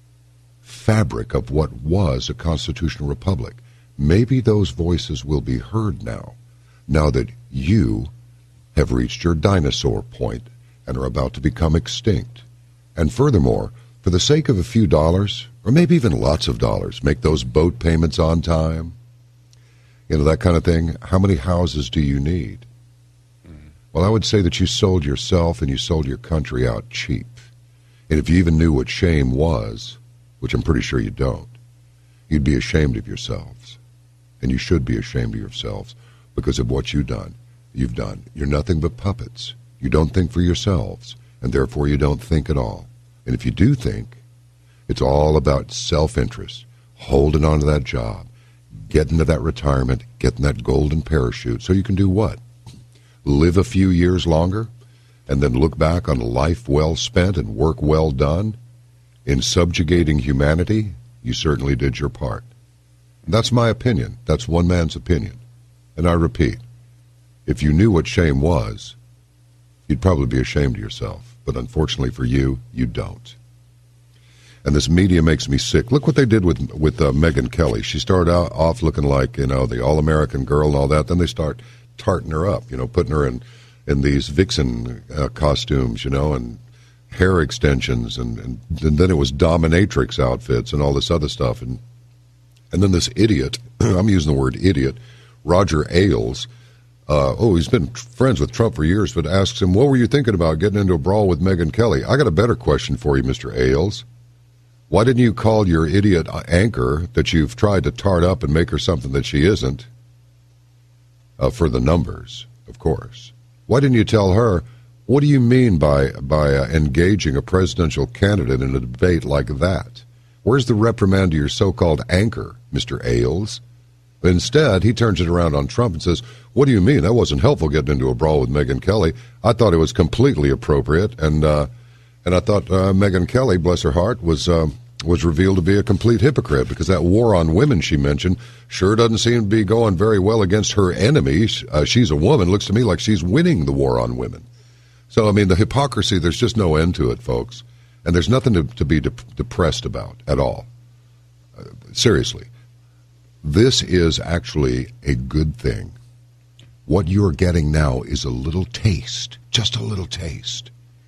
fabric of what was a constitutional republic. Maybe those voices will be heard now, now that you have reached your dinosaur point and are about to become extinct. And furthermore, for the sake of a few dollars, or maybe even lots of dollars, make those boat payments on time, you know, that kind of thing. How many houses do you need? Well, I would say that you sold yourself and you sold your country out cheap. And if you even knew what shame was, which I'm pretty sure you don't, you'd be ashamed of yourselves. And you should be ashamed of yourselves because of what you've done. You've done. You're nothing but puppets. You don't think for yourselves, and therefore you don't think at all. And if you do think, it's all about self-interest, holding on to that job, getting to that retirement, getting that golden parachute, so you can do what? Live a few years longer, and then look back on a life well spent and work well done? In subjugating humanity, you certainly did your part. And that's my opinion. That's one man's opinion. And I repeat, If you knew what shame was, you'd probably be ashamed of yourself. But unfortunately for you, you don't. And this media makes me sick. Look what they did with with uh, Megyn Kelly. She started out off looking like, you know, the all-American girl and all that. Then they start tarting her up, you know, putting her in, in these vixen uh, costumes, you know, and hair extensions. And, and, and then it was dominatrix outfits and all this other stuff. And, and then this idiot, I'm using the word idiot, Roger Ailes, Uh, oh, he's been friends with Trump for years, but asks him, what were you thinking about getting into a brawl with Megyn Kelly? I got a better question for you, Mister Ailes. Why didn't you call your idiot anchor that you've tried to tart up and make her something that she isn't, uh, for the numbers, of course? Why didn't you tell her, what do you mean by, by uh, engaging a presidential candidate in a debate like that? Where's the reprimand to your so-called anchor, Mister Ailes? But instead, he turns it around on Trump and says, what do you mean? That wasn't helpful getting into a brawl with Megyn Kelly. I thought it was completely appropriate, and uh, and I thought uh, Megyn Kelly, bless her heart, was uh, was revealed to be a complete hypocrite, because that war on women she mentioned sure doesn't seem to be going very well against her enemies. Uh, she's a woman. Looks to me like she's winning the war on women. So, I mean, the hypocrisy, there's just no end to it, folks. And there's nothing to, to be de- depressed about at all. Uh, seriously. This is actually a good thing. What you're getting now is a little taste, just a little taste,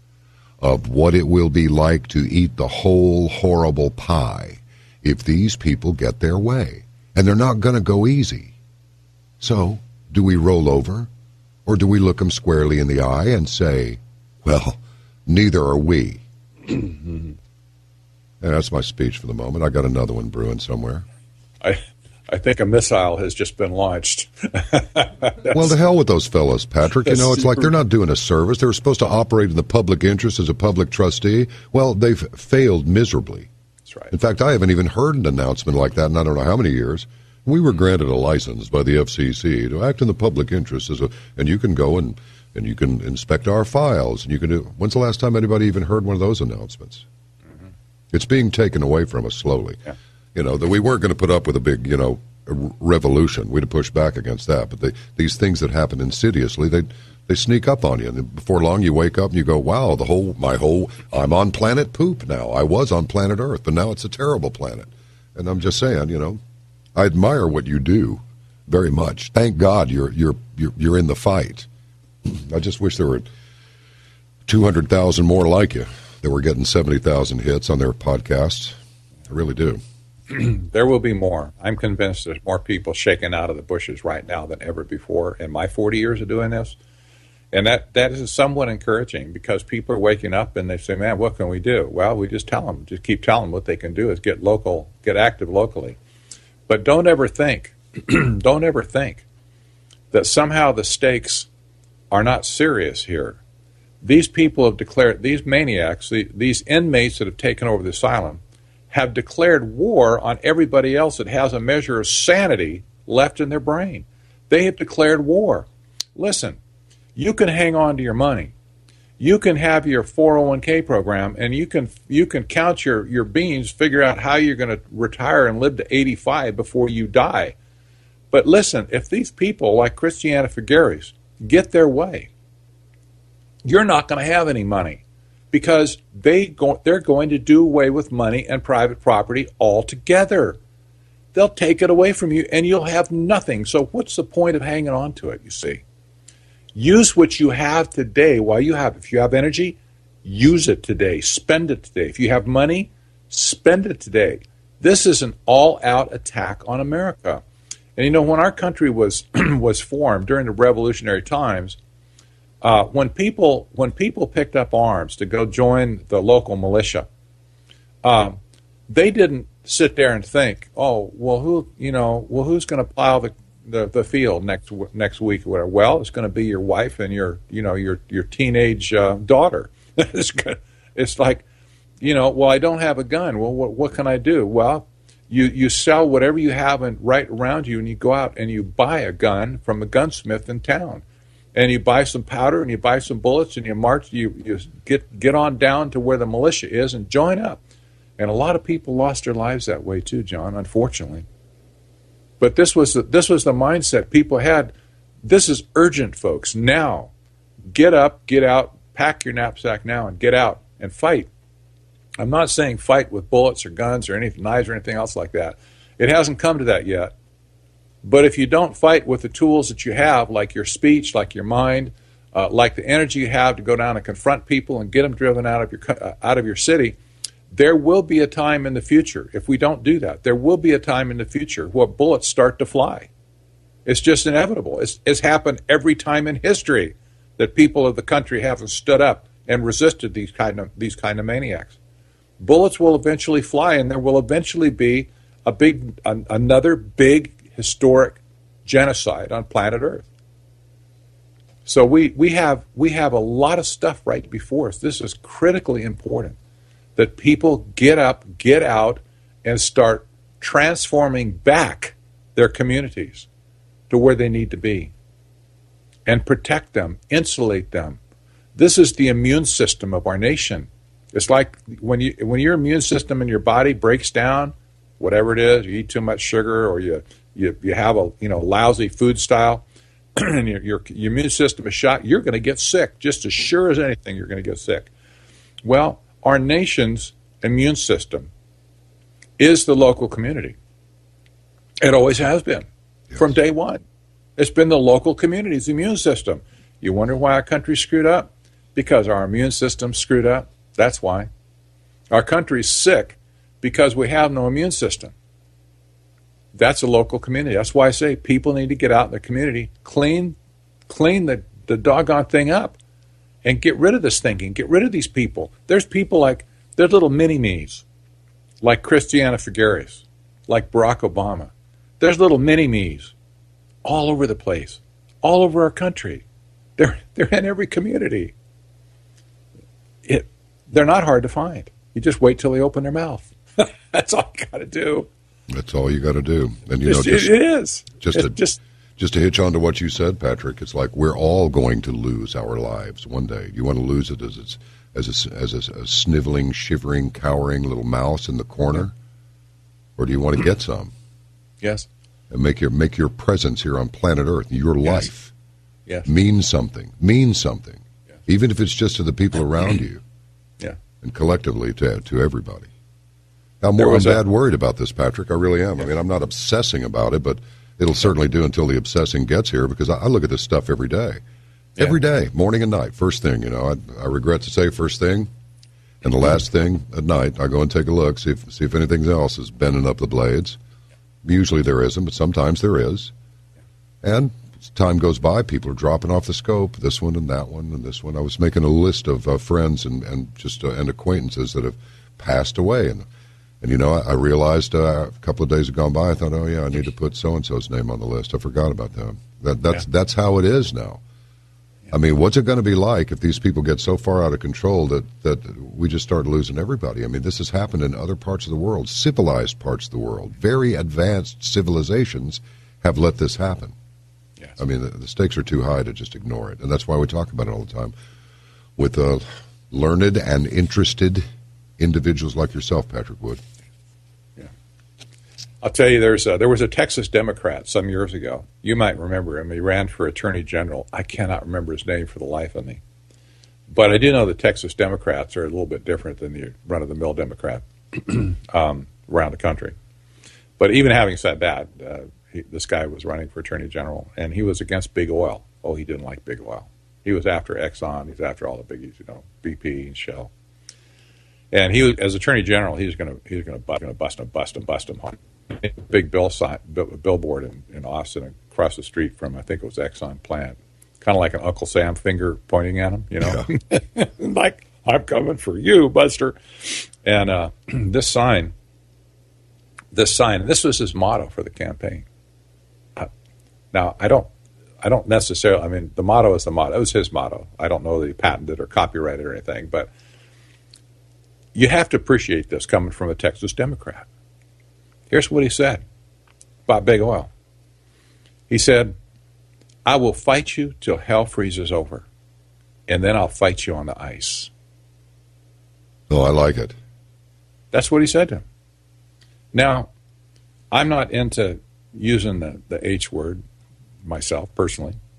of what it will be like to eat the whole horrible pie if these people get their way. And they're not going to go easy. So, do we roll over? Or do we look them squarely in the eye and say, well, neither are we? And that's my speech for the moment. I got another one brewing somewhere. I... I think a missile has just been launched. Well, to hell with those fellows, Patrick. You know, it's like they're not doing a service. They were supposed to operate in the public interest as a public trustee. Well, they've failed miserably. That's right. In fact, I haven't even heard an announcement like that in I don't know how many years. We were granted a license by the F C C to act in the public interest, as a, and you can go and, and you can inspect our files. And you can do. When's the last time anybody even heard one of those announcements? Mm-hmm. It's being taken away from us slowly. Yeah. You know, that we weren't going to put up with a big, you know, revolution. We'd have pushed back against that. But they, these things that happen insidiously, they they sneak up on you. And before long, you wake up and you go, wow, the whole, my whole, I'm on planet poop now. I was on planet Earth, but now it's a terrible planet. And I'm just saying, you know, I admire what you do very much. Thank God you're you're you're, you're in the fight. I just wish there were two hundred thousand more like you that were getting seventy thousand hits on their podcasts. I really do. There will be more. I'm convinced there's more people shaking out of the bushes right now than ever before in my forty years of doing this. And that, that is somewhat encouraging, because people are waking up and they say, man, what can we do? Well, we just tell them, just keep telling them what they can do is get local, get active locally. But don't ever think, don't ever think that somehow the stakes are not serious here. These people have declared, these maniacs, the, these inmates that have taken over the asylum, have declared war on everybody else that has a measure of sanity left in their brain. They have declared war. Listen, you can hang on to your money. You can have your four oh one k program, and you can you can count your, your beans, figure out how you're going to retire and live to eighty-five before you die. But listen, if these people like Christiana Figueres get their way, you're not going to have any money. Because they go, they're going to do away with money and private property altogether. They'll take it away from you, and you'll have nothing. So what's the point of hanging on to it, you see? Use what you have today while you have. If you have energy, use it today. Spend it today. If you have money, spend it today. This is an all-out attack on America. And, you know, when our country was was formed during the revolutionary times, Uh, when people when people picked up arms to go join the local militia, um, they didn't sit there and think, "Oh, well, who you know, well, who's going to plow the, the, the field next next week or whatever?" Well, it's going to be your wife and your you know your your teenage uh, daughter. it's gonna, it's like, you know, well, I don't have a gun. Well, what what can I do? Well, you you sell whatever you have and right around you, and you go out and you buy a gun from a gunsmith in town. And you buy some powder and you buy some bullets and you march, you, you get get on down to where the militia is and join up. And a lot of people lost their lives that way too, John, unfortunately. But this was the, this was the mindset people had This is urgent, folks. Now, get up, get out, pack your knapsack now and get out and fight. I'm not saying fight with bullets or guns or anything, knives or anything else like that. It hasn't come to that yet. But if you don't fight with the tools that you have, like your speech, like your mind, uh, like the energy you have to go down and confront people and get them driven out of your uh, out of your city, there will be a time in the future, if we don't do that, there will be a time in the future where bullets start to fly. It's just inevitable. It's, it's happened every time in history that people of the country haven't stood up and resisted these kind of these kind of maniacs. Bullets will eventually fly, and there will eventually be a big, an, another big historic genocide on planet Earth. So we we have we have a lot of stuff right before us. This is critically important that people get up, get out, and start transforming back their communities to where they need to be, and protect them, insulate them. This is the immune system of our nation. It's like when you when your immune system in your body breaks down, whatever it is, you eat too much sugar, or you you, you have a you know lousy food style, and your, your your immune system is shot, you're going to get sick. Just as sure as anything, you're going to get sick. Well, our nation's immune system is the local community. It always has been. Yes. From day one. It's been the local community's immune system. You wonder why our country's screwed up? Because our immune system's screwed up. That's why. Our country's sick because we have no immune system. That's a local community. That's why I say people need to get out in the community, clean clean the, the doggone thing up, and get rid of this thinking, get rid of these people. There's people like, there's little mini-me's, like Christiana Figueres, like Barack Obama. There's little mini-me's all over the place, all over our country. They're they're in every community. It they're not hard to find. You just wait till they open their mouth. That's all you got to do. That's all you got to do. And you know, it's, just, it is just it's to, just just to hitch on to what you said, Patrick. It's like we're all going to lose our lives one day. You want to lose it as it's as a, as a, a sniveling, shivering, cowering little mouse in the corner, or do you want to get some? Yes. And make your make your presence here on planet Earth, your Yes. life, Yes. mean something. Mean something, Yes. even if it's just to the people around you, Yeah. and collectively to to everybody. I'm, There more, I'm was a- bad worried about this, Patrick. I really am. I mean, I'm not obsessing about it, but it'll certainly do until the obsessing gets here, because I, I look at this stuff every day. Yeah. Every day, morning and night, first thing. You know, I, I regret to say first thing, and the last thing at night. I go and take a look, see if see if anything else is bending up the blades. Usually there isn't, but sometimes there is. And as time goes by, people are dropping off the scope, this one and that one and this one. I was making a list of uh, friends and, and just uh, and acquaintances that have passed away. And, and you know, I, I realized uh, a couple of days have gone by, I thought, oh, yeah, I need to put so-and-so's name on the list. I forgot about them. That, that's, Yeah. that's how it is now. I mean, what's it going to be like if these people get so far out of control that, that we just start losing everybody? I mean, this has happened in other parts of the world, civilized parts of the world. Very advanced civilizations have let this happen. Yes. I mean, the, the stakes are too high to just ignore it. And that's why we talk about it all the time with uh, learned and interested individuals like yourself, Patrick Wood. I'll tell you, there's a, there was a Texas Democrat some years ago. You might remember him. He ran for Attorney General. I cannot remember his name for the life of me. But I do know the Texas Democrats are a little bit different than the run-of-the-mill Democrat um, around the country. But even having said that, uh, he, this guy was running for Attorney General, and he was against big oil. Oh, he didn't like big oil. He was after Exxon. He was after all the biggies, you know, B P and Shell. And he, as Attorney General, he was going to he was going to bust him, bust him, bust him, bust him hard. Big bill sign, billboard in, in Austin across the street from, I think it was Exxon plant. Kind of like an Uncle Sam finger pointing at him, you know. Yeah. Like, I'm coming for you, Buster. And uh, this sign, this sign, this was his motto for the campaign. Uh, now, I don't, I don't necessarily, I mean, the motto is the motto. It was his motto. I don't know that he patented or copyrighted or anything, but you have to appreciate this coming from a Texas Democrat. Here's what he said about big oil. He said, I will fight you till hell freezes over, and then I'll fight you on the ice. Oh, I like it. That's what he said to him. Now, I'm not into using the, the H word myself, personally.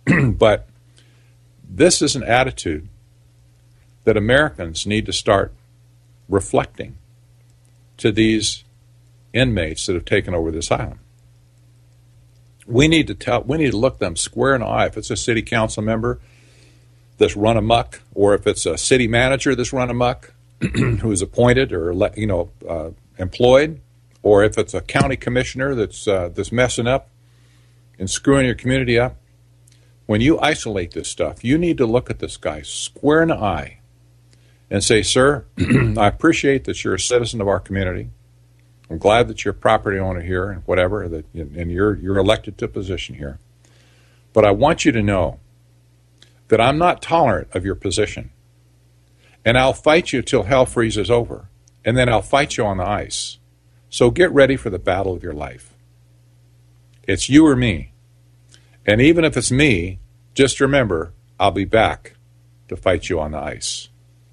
But this is an attitude that Americans need to start reflecting to these inmates that have taken over this island. We need to tell, we need to look them square in the eye. If it's a city council member that's run amok, or if it's a city manager that's run amok, who is appointed or you know uh, employed, or if it's a county commissioner that's uh, that's messing up and screwing your community up, when you isolate this stuff, you need to look at this guy square in the eye and say, "Sir, I appreciate that you're a citizen of our community. I'm glad that you're a property owner here and whatever, that and you're you're elected to a position here. But I want you to know that I'm not tolerant of your position. And I'll fight you till hell freezes over. And then I'll fight you on the ice. So get ready for the battle of your life. It's you or me. And even if it's me, just remember, I'll be back to fight you on the ice."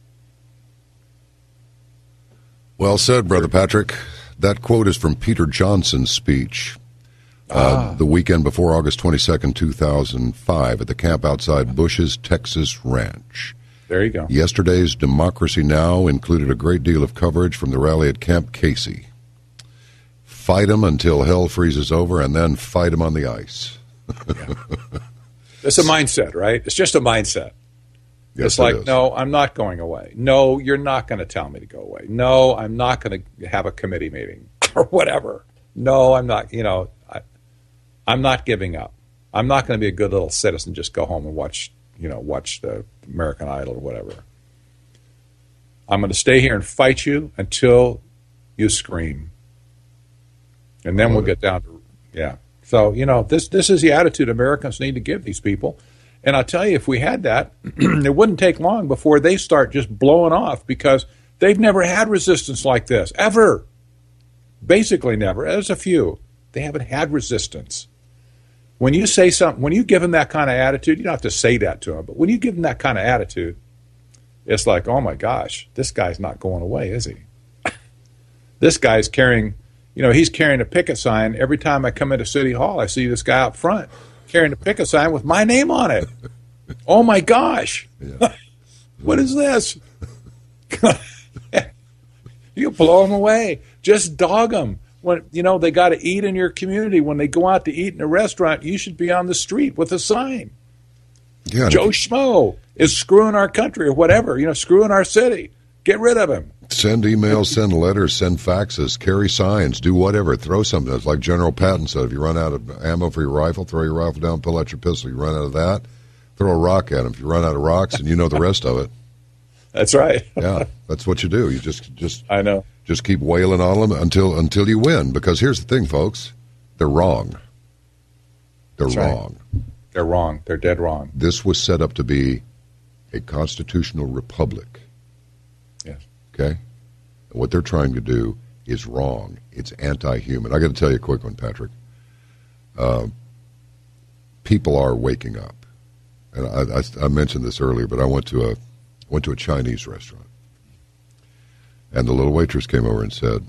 Well said, Brother Patrick. That quote is from Peter Johnson's speech uh, ah. the weekend before August twenty-second, two thousand five, at the camp outside Bush's Texas Ranch. There you go. Yesterday's Democracy Now! Included a great deal of coverage from the rally at Camp Casey. Fight them until hell freezes over, and then fight them on the ice. Yeah. It's a mindset, right? It's just a mindset. Yes, it's like, it is. No, I'm not going away. No, you're not going to tell me to go away. No, I'm not going to have a committee meeting or whatever. No, I'm not, you know, I, I'm not giving up. I'm not going to be a good little citizen, just go home and watch, you know, watch the American Idol or whatever. I'm going to stay here and fight you until you scream. And then we'll get down to, yeah. So, you know, this this is the attitude Americans need to give these people. And I'll tell you, if we had that, it wouldn't take long before they start just blowing off, because they've never had resistance like this, ever. Basically never. There's a few. They haven't had resistance. When you say something, when you give them that kind of attitude, you don't have to say that to them, but when you give them that kind of attitude, it's like, oh my gosh, this guy's not going away, is he? This guy's carrying, you know, he's carrying a picket sign. Every time I come into City Hall, I see this guy out front carrying a picket sign with my name on it. Oh my gosh. Yeah. What is this? You blow them away. Just dog them. When, you know, they got to eat in your community. When they go out to eat in a restaurant, you should be on the street with a sign. Yeah, Joe Schmo is screwing our country or whatever, you know, screwing our city. Get rid of him. Send emails, send letters, send faxes, carry signs, do whatever. Throw something. It's like General Patton said, if you run out of ammo for your rifle, throw your rifle down, pull out your pistol. You run out of that, throw a rock at him. If you run out of rocks, and you know the rest of it. That's right. Yeah, that's what you do. You just just I know. Just keep wailing on them until until you win. Because here's the thing, folks. They're wrong. They're that's wrong. Right. They're wrong. They're dead wrong. This was set up to be a constitutional republic. Yes. Okay? And what they're trying to do is wrong. It's anti-human. I got to tell you a quick one, Patrick. Uh, people are waking up. And I, I, I mentioned this earlier, but I went to a went to a Chinese restaurant. And the little waitress came over and said,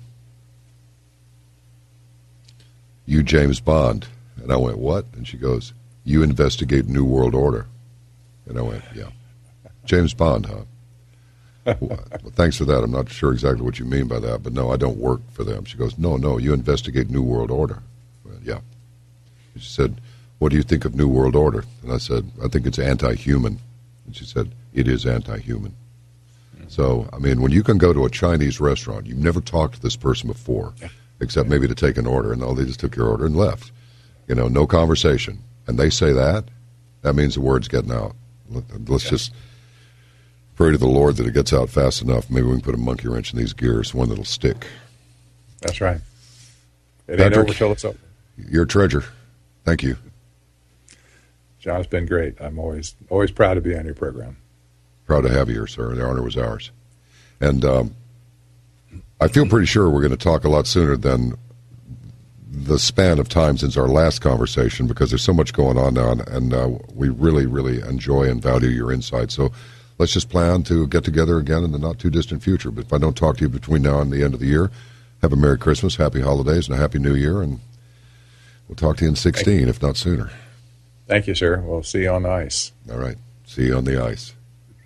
"You James Bond." And I went, "What?" And she goes, "You investigate New World Order." And I went, "Yeah." James Bond, huh? Well, thanks for that. I'm not sure exactly what you mean by that, but no, I don't work for them. She goes, no, no, you investigate New World Order. Well, yeah. She said, what do you think of New World Order? And I said, I think it's anti-human. And she said, it is anti-human. Mm-hmm. So, I mean, when you can go to a Chinese restaurant, you've never talked to this person before, yeah. except maybe to take an order, and oh, they just took your order and left. You know, no conversation. And they say that, that means the word's getting out. Let's yeah. just pray to the Lord that it gets out fast enough. Maybe we can put a monkey wrench in these gears, one that'll stick. That's right. It Patrick, ain't over till it's over. You're a treasure. Thank you. John, it's been great. I'm always always proud to be on your program. Proud to have you here, sir. The honor was ours. And um, I feel pretty sure we're going to talk a lot sooner than the span of time since our last conversation, because there's so much going on now, and, and uh, we really, really enjoy and value your insight. So let's just plan to get together again in the not-too-distant future. But if I don't talk to you between now and the end of the year, have a Merry Christmas, Happy Holidays, and a Happy New Year, and we'll talk to you in sixteen, if not sooner. Thank you, sir. We'll see you on the ice. All right. See you on the ice.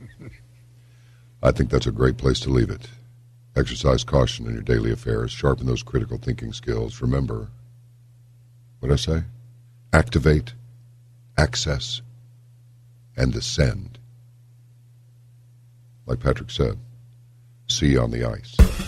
I think that's a great place to leave it. Exercise caution in your daily affairs. Sharpen those critical thinking skills. Remember, what did I say? Activate, access, and ascend. Like Patrick said, see you on the ice.